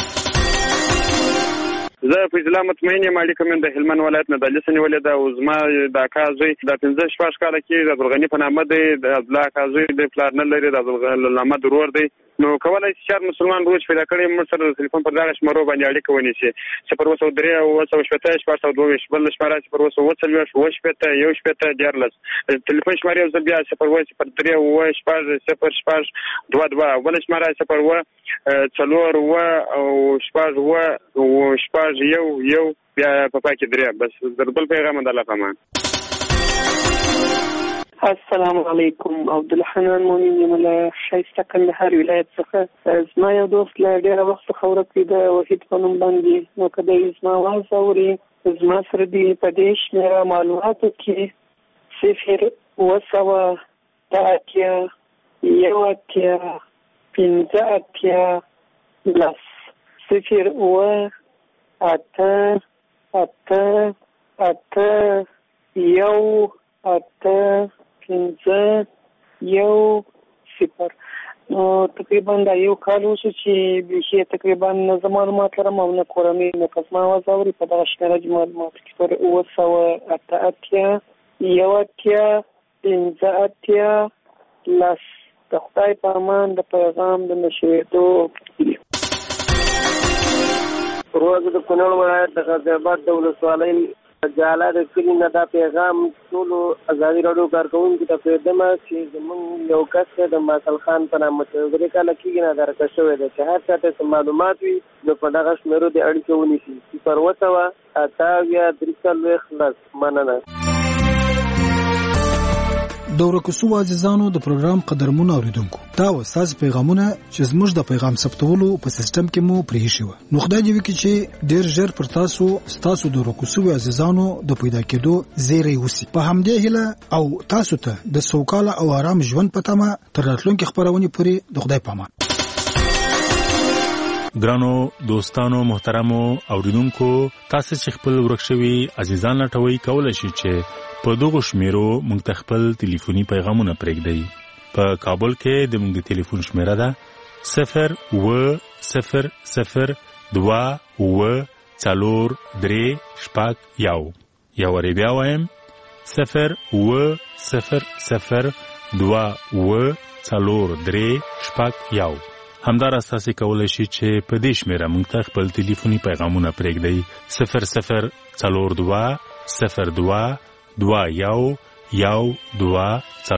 زه فیض الله مطمئن یم، اړیکه مې د هلمند ولایت نه د لیسه نیولې ده او زما د اکا زوی د 15 کاله کې د عبدالغني په نامه دی، د عبدالله اکا زوی د پلار نه لري، د عبدالحمد ورور دی. نو کولی شي چار مسلمان روز پیدا کړی موږ سره د تلیفون پر دغه شمارو باندې اړیکه ونیسي. 0 اوه 3 اوه 7 422 بل شماره 0 اوه 4 اوه 14 تلیفون شماره یو ځل بیا 0 اوه 3 اوه 0 22 بل شماره 0 اوه 4 اوه 1 بیا په پای کې 3. بس در بل پیغام د الله پامان. السلام علیکم. عبدالحنان مومن یم له ښایسته کندهار ولایت څخه. زما یو دوست له ډېره وخت څخه ورک دی د وحید په نوم باندې، نو که دی زما اواز اوري زما سره دي په دې شمېره معلوماتو کې 0 اوه 1 0 اوه 8 5 نو تقریبا دا یو کال وشو چې بیخي تقریبا نه زه معلومات لرم او نه کورنۍ، نو که زما اواز اوري په دغه شمېره کې معلومات 0 اوه 7 د خدای په امان د پیغام د نشریدو. روز د کونړ ولایت د غازي اباد د ولسوالۍ جاله د کلی نه دا پیغام ټولو ازادي راډیو کارکوونکو ته پرېږدم چې زموږ یو کس د ماسل خان په نامه چې درې کاله کېږي نه درکه شوی دی چې هر چا ته څه معلومات وي نو په دغه شمېرو د اړیکې ونیسي 0 مننه. د ورکوسو عزیزانو د پروګرام قدرمنو اوریدونکو دا وساس پیغامونه چې زموږ د پیغام ثبتولو په سیستم کې مو پرې شوی نو خدای دې وکړي چې ډیر ژر پر تاسو د ورکوسو عزیزانو د پیدا کېدو زیری وسی په همدې هیله او تاسو ته د سوکاله او آرام ژوند په تمه تر راتلونکي خبرونه پورې د خدای پامان. ګرانو دوستانو محترمو اوریدونکو تاسو چې خپل ورکشوي عزیزان لټوي کولای شئ چې په دغه شمیرو موږ ته خپل ټلیفوني پیغامونه پرېږدئ. په کابل کې د موږ د ټلیفون شمیره ده 02004 یا وری بیا وایم 02004 همدار اساسي کولای شي چې په دې شمیره موږ ته خپل ټلیفوني پیغامونه پرېږدئ 004 02 02 21 12